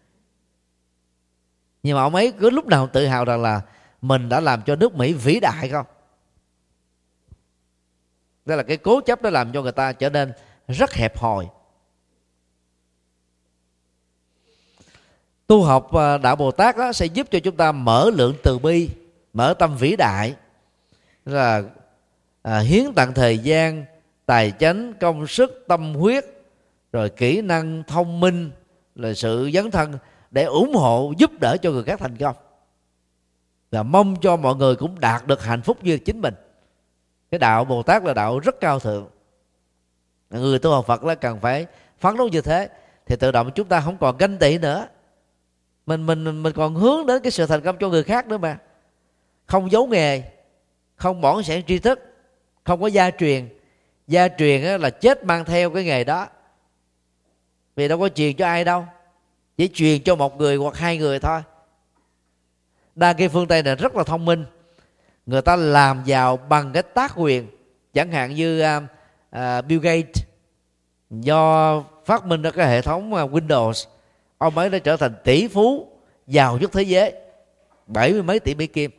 Nhưng mà ông ấy cứ lúc nào tự hào rằng là mình đã làm cho nước Mỹ vĩ đại không. Đó là cái cố chấp đó làm cho người ta trở nên rất hẹp hòi. Tu học đạo Bồ Tát đó sẽ giúp cho chúng ta mở lượng từ bi, mở tâm vĩ đại, là à, hiến tặng thời gian, tài chánh, công sức, tâm huyết, rồi kỹ năng, thông minh, là sự dấn thân để ủng hộ, giúp đỡ cho người khác thành công, và mong cho mọi người cũng đạt được hạnh phúc như chính mình. Cái đạo Bồ Tát là đạo rất cao thượng. Người tu học Phật là cần phải phấn đấu như thế, thì tự động chúng ta không còn ganh tị nữa. Mình mình mình còn hướng đến cái sự thành công cho người khác nữa mà. Không giấu nghề, không bỏng sẻn tri thức, không có gia truyền. Gia truyền là chết mang theo cái nghề đó. vì đâu có truyền cho ai đâu, chỉ truyền cho một người hoặc hai người thôi. Đa cái phương Tây này rất là thông minh, người ta làm giàu bằng cái tác quyền. Chẳng hạn như uh, uh, Bill Gates, do phát minh ra cái hệ thống uh, Windows, ông ấy đã trở thành tỷ phú giàu nhất thế giới, bảy mươi mấy tỷ Mỹ Kim.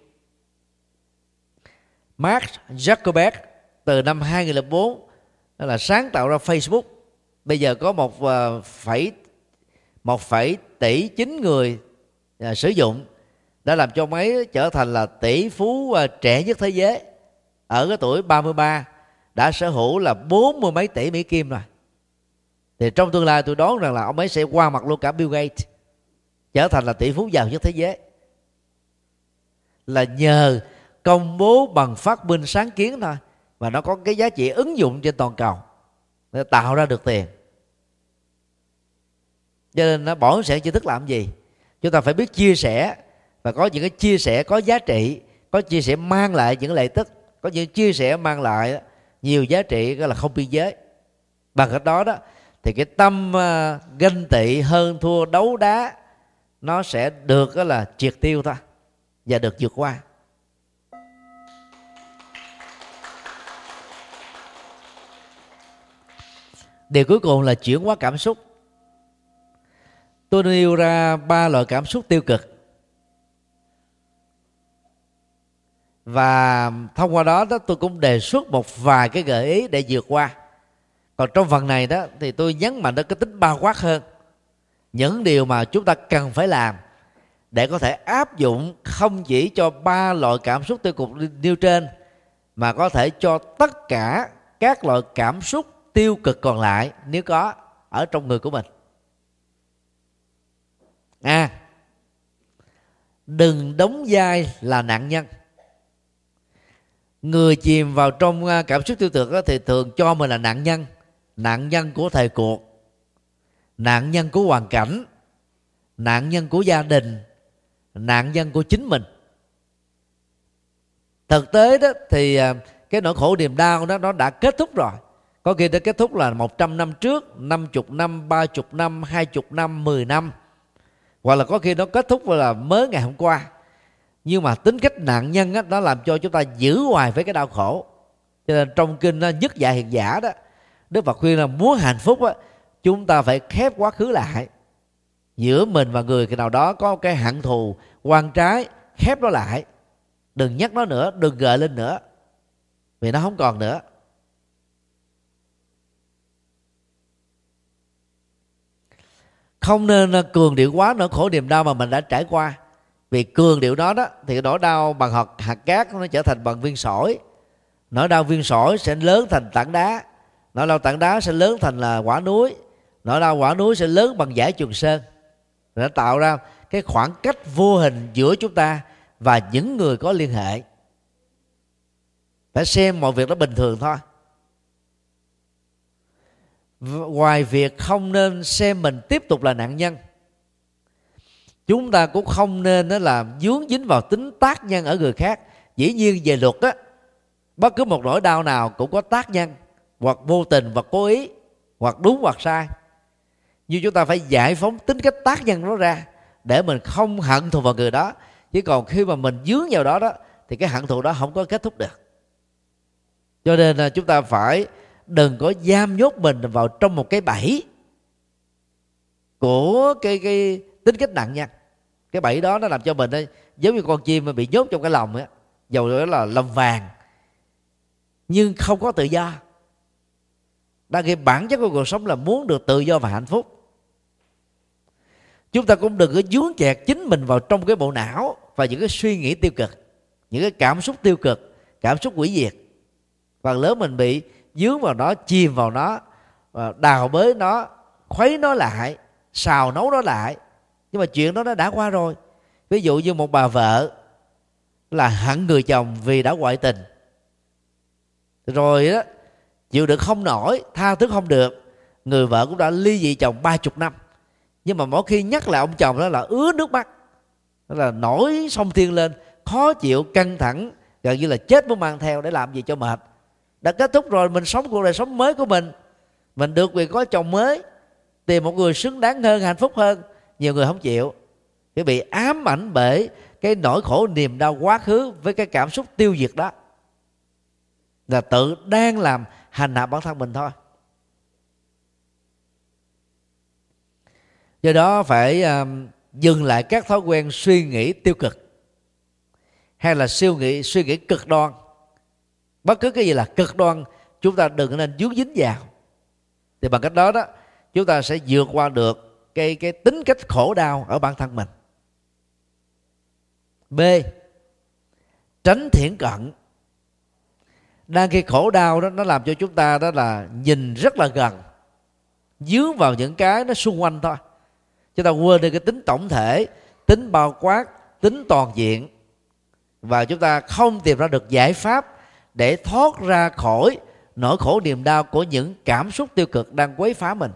Mark Zuckerberg từ năm hai nghìn lẻ bốn là sáng tạo ra Facebook, bây giờ có một phẩy một phẩy tỷ chín người à, sử dụng, đã làm cho máy trở thành là tỷ phú à, trẻ nhất thế giới. Ở cái tuổi ba mươi ba đã sở hữu là bốn mươi mấy tỷ Mỹ Kim rồi. Thì trong tương lai tôi đoán rằng là ông ấy sẽ qua mặt luôn cả Bill Gates, trở thành là tỷ phú giàu nhất thế giới, là nhờ công bố bằng phát minh sáng kiến thôi, và nó có cái giá trị ứng dụng trên toàn cầu để tạo ra được tiền. Cho nên nó bỏ sẻ tri thức làm gì? Chúng ta phải biết chia sẻ, và có những cái chia sẻ có giá trị, có chia sẻ mang lại những lợi tức, có những chia sẻ mang lại nhiều giá trị, gọi là không biên giới. Bằng cách đó đó thì cái tâm uh, ganh tị, hơn thua, đấu đá nó sẽ được đó là triệt tiêu thôi, và được vượt qua. Điều cuối cùng là chuyển hóa cảm xúc. Tôi nêu ra ba loại cảm xúc tiêu cực, và thông qua đó, đó tôi cũng đề xuất một vài cái gợi ý để vượt qua. Còn trong phần này đó thì tôi nhấn mạnh đến cái tính bao quát hơn, những điều mà chúng ta cần phải làm để có thể áp dụng không chỉ cho ba loại cảm xúc tiêu cực nêu trên, mà có thể cho tất cả các loại cảm xúc tiêu cực còn lại nếu có ở trong người của mình. A. À, đừng đóng vai là nạn nhân. Người chìm vào trong cảm xúc tiêu cực thì thường cho mình là nạn nhân, nạn nhân của thời cuộc, nạn nhân của hoàn cảnh, nạn nhân của gia đình, nạn nhân của chính mình. Thực tế đó thì cái nỗi khổ niềm đau đó nó đã kết thúc rồi. Có khi nó kết thúc là một trăm năm trước, năm mươi năm, ba mươi năm, hai mươi năm, mười năm, hoặc là có khi nó kết thúc là mới ngày hôm qua. Nhưng mà tính cách nạn nhân á, nó làm cho chúng ta giữ hoài với cái đau khổ. Cho nên trong kinh Nhất Dạ Hiền Giả đó, Đức Phật khuyên là muốn hạnh phúc á, chúng ta phải khép quá khứ lại. Giữa mình và người nào đó có cái hận thù oan trái, khép nó lại, đừng nhắc nó nữa, đừng gợi lên nữa, vì nó không còn nữa. Không nên cường điệu quá nỗi khổ niềm đau mà mình đã trải qua. Vì cường điệu đó đó thì nỗi đau bằng hạt, hạt cát nó trở thành bằng viên sỏi, nỗi đau viên sỏi sẽ lớn thành tảng đá, nỗi đau tảng đá sẽ lớn thành là quả núi, nỗi đau quả núi sẽ lớn bằng dải Trường Sơn. Nó tạo ra cái khoảng cách vô hình giữa chúng ta và những người có liên hệ. Phải xem mọi việc nó bình thường thôi. Ngoài việc không nên xem mình tiếp tục là nạn nhân, chúng ta cũng không nên đó là dướng dính vào tính tác nhân ở người khác. Dĩ nhiên về luật á, bất cứ một nỗi đau nào cũng có tác nhân, hoặc vô tình hoặc cố ý, hoặc đúng hoặc sai. Nhưng chúng ta phải giải phóng tính cách tác nhân nó ra để mình không hận thù vào người đó. Chứ còn khi mà mình dướng vào đó đó thì cái hận thù đó không có kết thúc được. Cho nên là chúng ta phải đừng có giam nhốt mình vào trong một cái bẫy của cái, cái tính cách nạn nhân. Cái bẫy đó nó làm cho mình ấy, giống như con chim mà bị nhốt trong cái lồng á, dầu đó là lồng vàng nhưng không có tự do. Đa khi bản chất của cuộc sống là muốn được tự do và hạnh phúc. Chúng ta cũng đừng có dướng kẹt chính mình vào trong cái bộ não và những cái suy nghĩ tiêu cực, những cái cảm xúc tiêu cực, cảm xúc hủy diệt. Phần lớn mình bị dướng vào nó, chìm vào nó, đào bới nó, khuấy nó lại, xào nấu nó lại. Nhưng mà chuyện đó nó đã qua rồi. Ví dụ như một bà vợ là hận người chồng vì đã ngoại tình, rồi đó chịu đựng không nổi, tha thứ không được, người vợ cũng đã ly dị chồng ba chục năm. Nhưng mà mỗi khi nhắc lại ông chồng đó là ứa nước mắt, đó là nổi sông thiên lên, khó chịu, căng thẳng, gần như là chết muốn mang theo để làm gì cho mệt. Đã kết thúc rồi, mình sống cuộc đời sống mới của mình, mình được quyền có chồng mới, tìm một người xứng đáng hơn, hạnh phúc hơn. Nhiều người không chịu, cái bị ám ảnh bởi cái nỗi khổ niềm đau quá khứ với cái cảm xúc tiêu diệt đó, là tự đang làm hành hạ bản thân mình thôi. Do đó phải uh, dừng lại các thói quen suy nghĩ tiêu cực, hay là suy nghĩ suy nghĩ cực đoan. Bất cứ cái gì là cực đoan chúng ta đừng nên dướng dính vào. Thì bằng cách đó đó chúng ta sẽ vượt qua được cái cái tính cách khổ đau ở bản thân mình. B. Tránh thiển cận. Đang khi khổ đau đó nó làm cho chúng ta đó là nhìn rất là gần, dướng vào những cái nó xung quanh thôi. Chúng ta quên đi cái tính tổng thể, tính bao quát, tính toàn diện, và chúng ta không tìm ra được giải pháp để thoát ra khỏi nỗi khổ niềm đau của những cảm xúc tiêu cực đang quấy phá mình.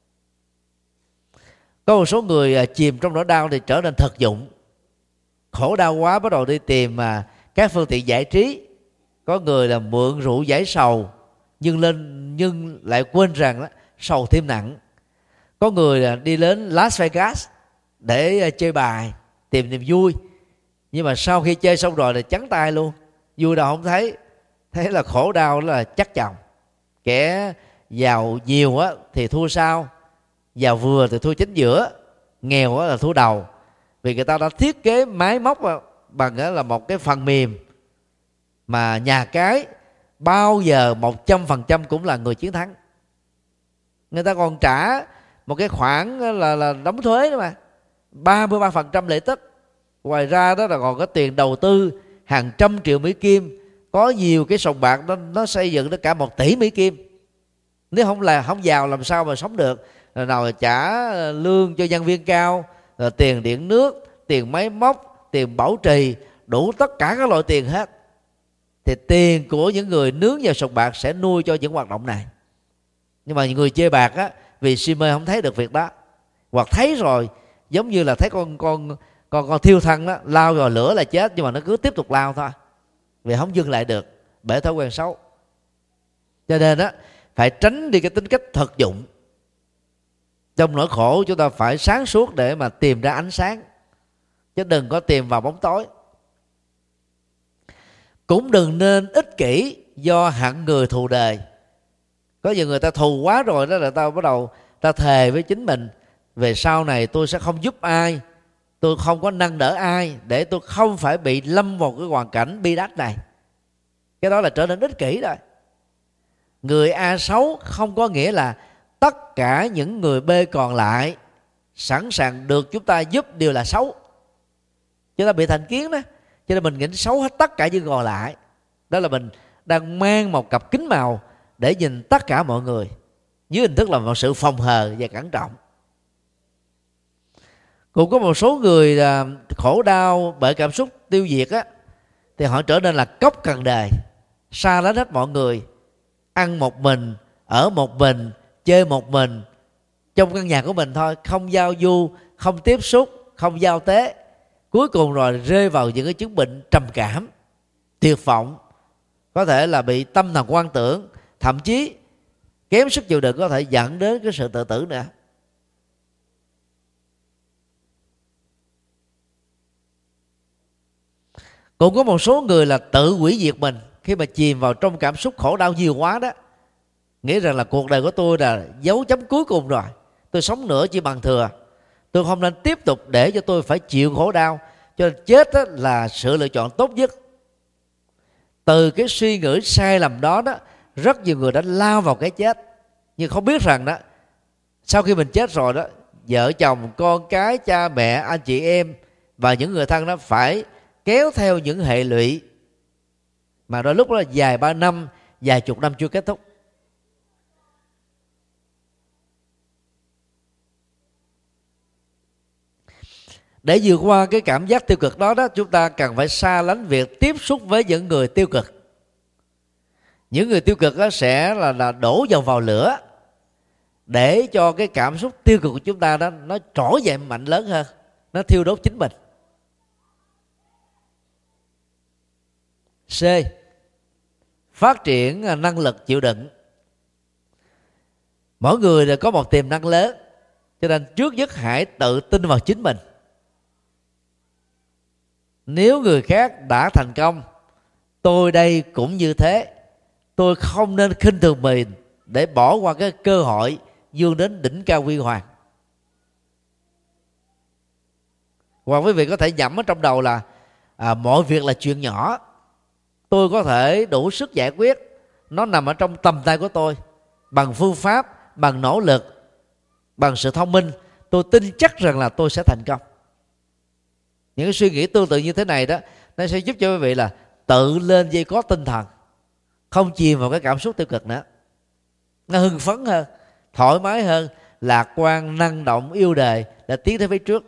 Có một số người chìm trong nỗi đau thì trở nên thực dụng, khổ đau quá bắt đầu đi tìm mà các phương tiện giải trí. Có người là mượn rượu giải sầu, nhưng lên nhưng lại quên rằng đó, sầu thêm nặng. Có người là đi đến Las Vegas để chơi bài, tìm niềm vui, nhưng mà sau khi chơi xong rồi là trắng tay luôn, vui đâu không thấy. Thế là khổ đau là chắc chồng. Kẻ giàu nhiều á thì thua sau, giàu vừa thì thua chính giữa, nghèo á là thua đầu. Vì người ta đã thiết kế máy móc bằng là một cái phần mềm mà nhà cái bao giờ một trăm phần trăm cũng là người chiến thắng. Người ta còn trả một cái khoản là, là đóng thuế đó mà, ba mươi ba phần trăm lệ tức. Ngoài ra đó là còn có tiền đầu tư hàng trăm triệu Mỹ Kim. Có nhiều cái sòng bạc nó, nó xây dựng nó cả một tỷ Mỹ Kim. Nếu không là không giàu làm sao mà sống được. Rồi nào là trả lương cho nhân viên cao, rồi tiền điện nước, tiền máy móc, tiền bảo trì, đủ tất cả các loại tiền hết. Thì tiền của những người nướng vào sòng bạc sẽ nuôi cho những hoạt động này. Nhưng mà những người chơi bạc á, vì si mê không thấy được việc đó, hoặc thấy rồi giống như là thấy con con con con thiêu thân đó, lao vào lửa là chết, nhưng mà nó cứ tiếp tục lao thôi, vì không dừng lại được bởi thói quen xấu. Cho nên á phải tránh đi cái tính cách thực dụng. Trong nỗi khổ chúng ta phải sáng suốt để mà tìm ra ánh sáng, chứ đừng có tìm vào bóng tối. Cũng đừng nên ích kỷ do hạng người thù đời. Có nhiều người ta thù quá rồi đó là ta bắt đầu ta thề với chính mình, về sau này tôi sẽ không giúp ai, tôi không có nâng đỡ ai, để tôi không phải bị lâm vào cái hoàn cảnh bi đát này. Cái đó là trở nên ích kỷ rồi. Người A xấu không có nghĩa là tất cả những người B còn lại sẵn sàng được chúng ta giúp đều là xấu. Chúng ta bị thành kiến đó, cho nên mình nghĩ xấu hết tất cả những còn lại. Đó là mình đang mang một cặp kính màu để nhìn tất cả mọi người dưới hình thức là một sự phòng hờ và cẩn trọng. Cũng có một số người là khổ đau bởi cảm xúc tiêu diệt á, thì họ trở nên là cốc cần đề, xa lánh hết mọi người, ăn một mình, ở một mình, chơi một mình trong căn nhà của mình thôi, không giao du, không tiếp xúc, không giao tế. Cuối cùng rồi rơi vào những cái chứng bệnh trầm cảm, tuyệt vọng, có thể là bị tâm thần quan tưởng, thậm chí kém sức chịu đựng có thể dẫn đến cái sự tự tử nữa. Cũng có một số người là tự hủy diệt mình khi mà chìm vào trong cảm xúc khổ đau nhiều quá đó, nghĩ rằng là cuộc đời của tôi là dấu chấm cuối cùng rồi, tôi sống nữa chỉ bằng thừa, tôi không nên tiếp tục để cho tôi phải chịu khổ đau, cho nên chết là sự lựa chọn tốt nhất. Từ cái suy nghĩ sai lầm đó đó, rất nhiều người đã lao vào cái chết, nhưng không biết rằng đó sau khi mình chết rồi đó, vợ chồng, con cái, cha mẹ, anh chị em và những người thân đó phải kéo theo những hệ lụy mà đôi lúc đó là dài ba năm, vài chục năm chưa kết thúc. Để vượt qua cái cảm giác tiêu cực đó đó, chúng ta cần phải xa lánh việc tiếp xúc với những người tiêu cực. Những người tiêu cực đó sẽ là, là đổ dầu vào lửa để cho cái cảm xúc tiêu cực của chúng ta đó nó trỗi dậy mạnh lớn hơn, nó thiêu đốt chính mình. C. Phát triển năng lực chịu đựng. Mỗi người đều có một tiềm năng lớn, Cho nên trước nhất hãy tự tin vào chính mình. Nếu người khác đã thành công, tôi đây cũng như thế. Tôi không nên khinh thường mình để bỏ qua cái cơ hội vươn đến đỉnh cao huy hoàng. Hoặc quý vị có thể nhẩm ở trong đầu là à, mọi việc là chuyện nhỏ, tôi có thể đủ sức giải quyết, nó nằm ở trong tầm tay của tôi. Bằng phương pháp, bằng nỗ lực, bằng sự thông minh, tôi tin chắc rằng là tôi sẽ thành công. Những cái suy nghĩ tương tự như thế này đó, nó sẽ giúp cho quý vị là tự lên dây có tinh thần, không chìm vào cái cảm xúc tiêu cực nữa. Nó hưng phấn hơn, thoải mái hơn, lạc quan, năng động, yêu đời để tiến tới phía trước.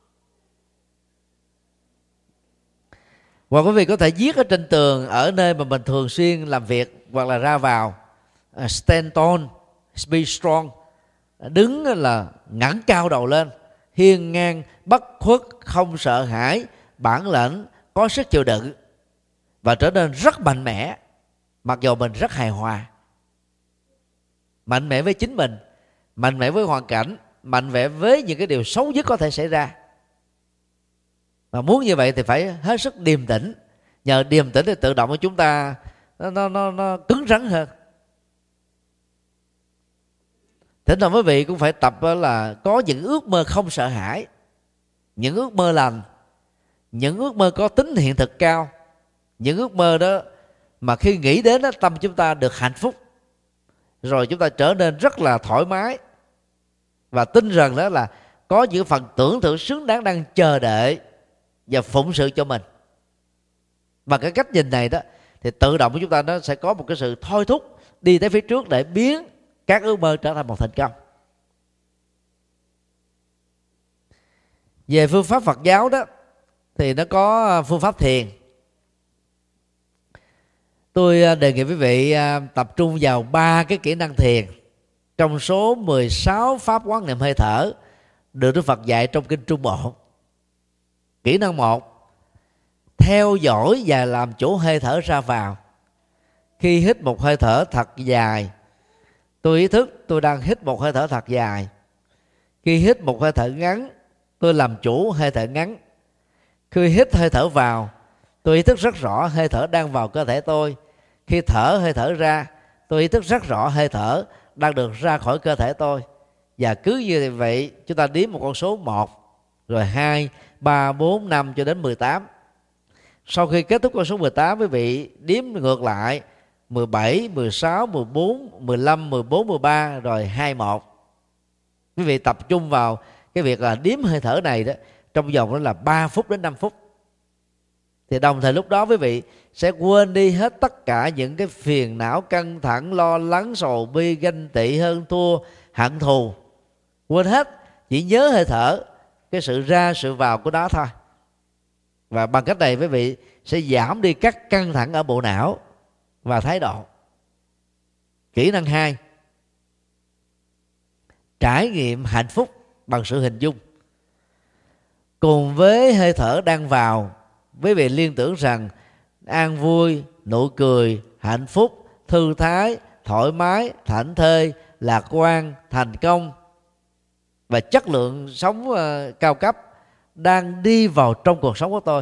Hoặc quý vị có thể viết ở trên tường ở nơi mà mình thường xuyên làm việc hoặc là ra vào: stand tall, be strong. Đứng là ngẩng cao đầu lên, hiên ngang, bất khuất, không sợ hãi, bản lĩnh, có sức chịu đựng, và trở nên rất mạnh mẽ mặc dù mình rất hài hòa. Mạnh mẽ với chính mình, mạnh mẽ với hoàn cảnh, mạnh mẽ với những cái điều xấu nhất có thể xảy ra. Mà muốn như vậy thì phải hết sức điềm tĩnh. Nhờ điềm tĩnh thì tự động của chúng ta nó, nó, nó, nó cứng rắn hơn. Thỉnh thoảng quý vị cũng phải tập là có những ước mơ không sợ hãi, những ước mơ lành, những ước mơ có tính hiện thực cao. Những ước mơ đó mà khi nghĩ đến đó, tâm chúng ta được hạnh phúc, rồi chúng ta trở nên rất là thoải mái, và tin rằng đó là có những phần tưởng thưởng xứng đáng đang chờ đợi và phụng sự cho mình. Bằng cái cách nhìn này đó thì tự động của chúng ta nó sẽ có một cái sự thôi thúc đi tới phía trước để biến các ước mơ trở thành một thành công. Về phương pháp Phật giáo đó thì nó có phương pháp thiền. Tôi đề nghị quý vị tập trung vào ba cái kỹ năng thiền trong số mười sáu pháp quán niệm hơi thở được Đức Phật dạy trong kinh Trung Bộ. Kỹ năng một: theo dõi và làm chủ hơi thở ra vào. Khi hít một hơi thở thật dài, tôi ý thức tôi đang hít một hơi thở thật dài. Khi hít một hơi thở ngắn, tôi làm chủ hơi thở ngắn. Khi hít hơi thở vào, tôi ý thức rất rõ hơi thở đang vào cơ thể tôi. Khi thở hơi thở ra, tôi ý thức rất rõ hơi thở đang được ra khỏi cơ thể tôi. Và cứ như vậy chúng ta đếm một con số một, rồi hai, ba, bốn, năm cho đến mười tám. Sau khi kết thúc con số mười tám, quý vị đếm ngược lại mười bảy, mười sáu, mười bốn, mười lăm, mười bốn, mười ba, rồi hai, một. Quý vị tập trung vào cái việc là đếm hơi thở này đó trong vòng đó là ba phút đến năm phút. Thì đồng thời lúc đó quý vị sẽ quên đi hết tất cả những cái phiền não, căng thẳng, lo lắng, sầu bi, ganh tị, hơn thua, hận thù. Quên hết, chỉ nhớ hơi thở, cái sự ra sự vào của nó thôi. Và bằng cách này quý vị sẽ giảm đi các căng thẳng ở bộ não và thái độ. Kỹ năng hai: trải nghiệm hạnh phúc bằng sự hình dung. Cùng với hơi thở đang vào, quý vị liên tưởng rằng an vui, nụ cười, hạnh phúc, thư thái, thoải mái, thảnh thơi, lạc quan, thành công và chất lượng sống cao cấp đang đi vào trong cuộc sống của tôi.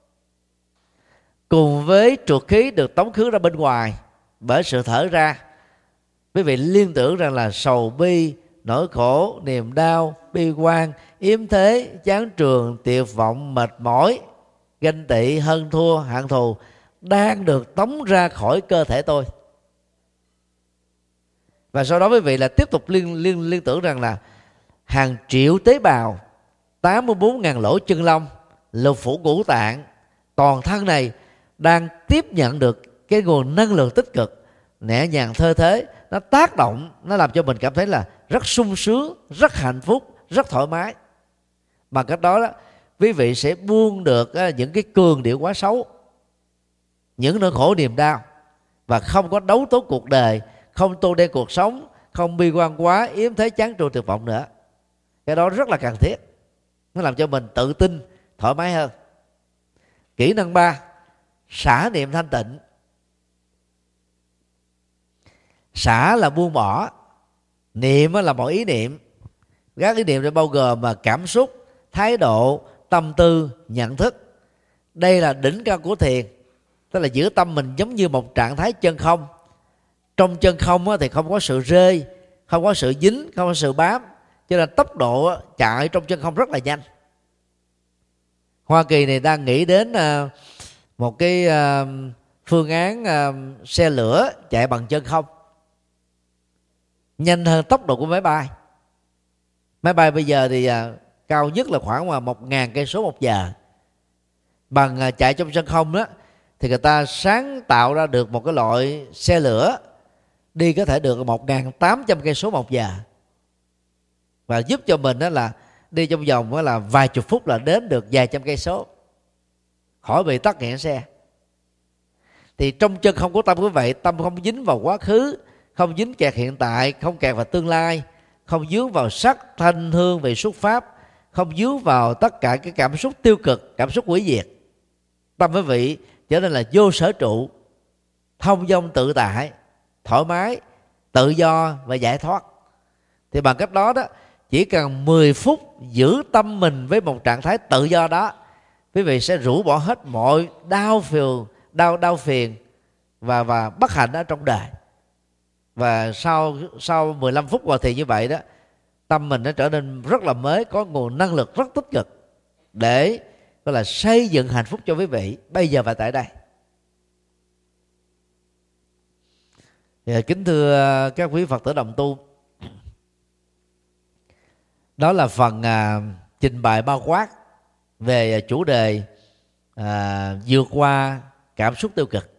Cùng với trượt khí được tống khứ ra bên ngoài bởi sự thở ra, quý vị liên tưởng rằng là sầu bi, nỗi khổ, niềm đau, bi quan, yếm thế, chán trường, tuyệt vọng, mệt mỏi, ganh tị, hơn thua, hận thù đang được tống ra khỏi cơ thể tôi. Và sau đó quý vị là tiếp tục liên, liên, liên tưởng rằng là hàng triệu tế bào, tám mươi bốn nghìn lỗ chân lông, lục phủ ngũ tạng, toàn thân này đang tiếp nhận được cái nguồn năng lượng tích cực, nhẹ nhàng thơ thế. Nó tác động, nó làm cho mình cảm thấy là rất sung sướng, rất hạnh phúc, rất thoải mái. Bằng cách đó, đó quý vị sẽ buông được những cái cường điệu quá xấu, những nỗi khổ niềm đau, và không có đấu tố cuộc đời, không tô đen cuộc sống, không bi quan quá, yếm thế, chán trường, tuyệt vọng nữa. Cái đó rất là cần thiết, nó làm cho mình tự tin, thoải mái hơn. Kỹ năng ba: xả niệm thanh tịnh. Xả là buông bỏ, niệm là mọi ý niệm. Các ý niệm để bao gồm mà cảm xúc, thái độ, tâm tư, nhận thức. Đây là đỉnh cao của thiền, tức là giữ tâm mình giống như một trạng thái chân không. Trong chân không thì không có sự rơi, không có sự dính, không có sự bám, cho nên tốc độ chạy trong chân không rất là nhanh. Hoa Kỳ này đang nghĩ đến một cái phương án xe lửa chạy bằng chân không, nhanh hơn tốc độ của máy bay. Máy bay bây giờ thì cao nhất là khoảng một ngàn cây số một giờ. Bằng chạy trong chân không đó thì người ta sáng tạo ra được một cái loại xe lửa đi có thể được một ngàn tám trăm cây số một giờ, và giúp cho mình đó là đi trong vòng đó là vài chục phút là đến được vài trăm cây số, khỏi bị tắc nghẽn xe. Thì trong chân không có tâm quý vị, tâm không dính vào quá khứ, không dính kẹt hiện tại, không kẹt vào tương lai, không dướng vào sắc thanh hương vị xuất pháp, không dướng vào tất cả cái cảm xúc tiêu cực, cảm xúc hủy diệt. Tâm quý vị trở nên là vô sở trụ, thông dong tự tại, thoải mái, tự do và giải thoát. Thì bằng cách đó đó, chỉ cần mười phút giữ tâm mình với một trạng thái tự do đó, quý vị sẽ rũ bỏ hết mọi đau phiền, đau đau phiền và và bất hạnh ở trong đời. Và sau sau mười lăm phút vào thiền như vậy đó, tâm mình nó trở nên rất là mới, có nguồn năng lực rất tích cực để gọi là xây dựng hạnh phúc cho quý vị bây giờ và tại đây. Thì, kính thưa các quý Phật tử đồng tu, đó là phần à, trình bày bao quát về chủ đề à, vượt qua cảm xúc tiêu cực.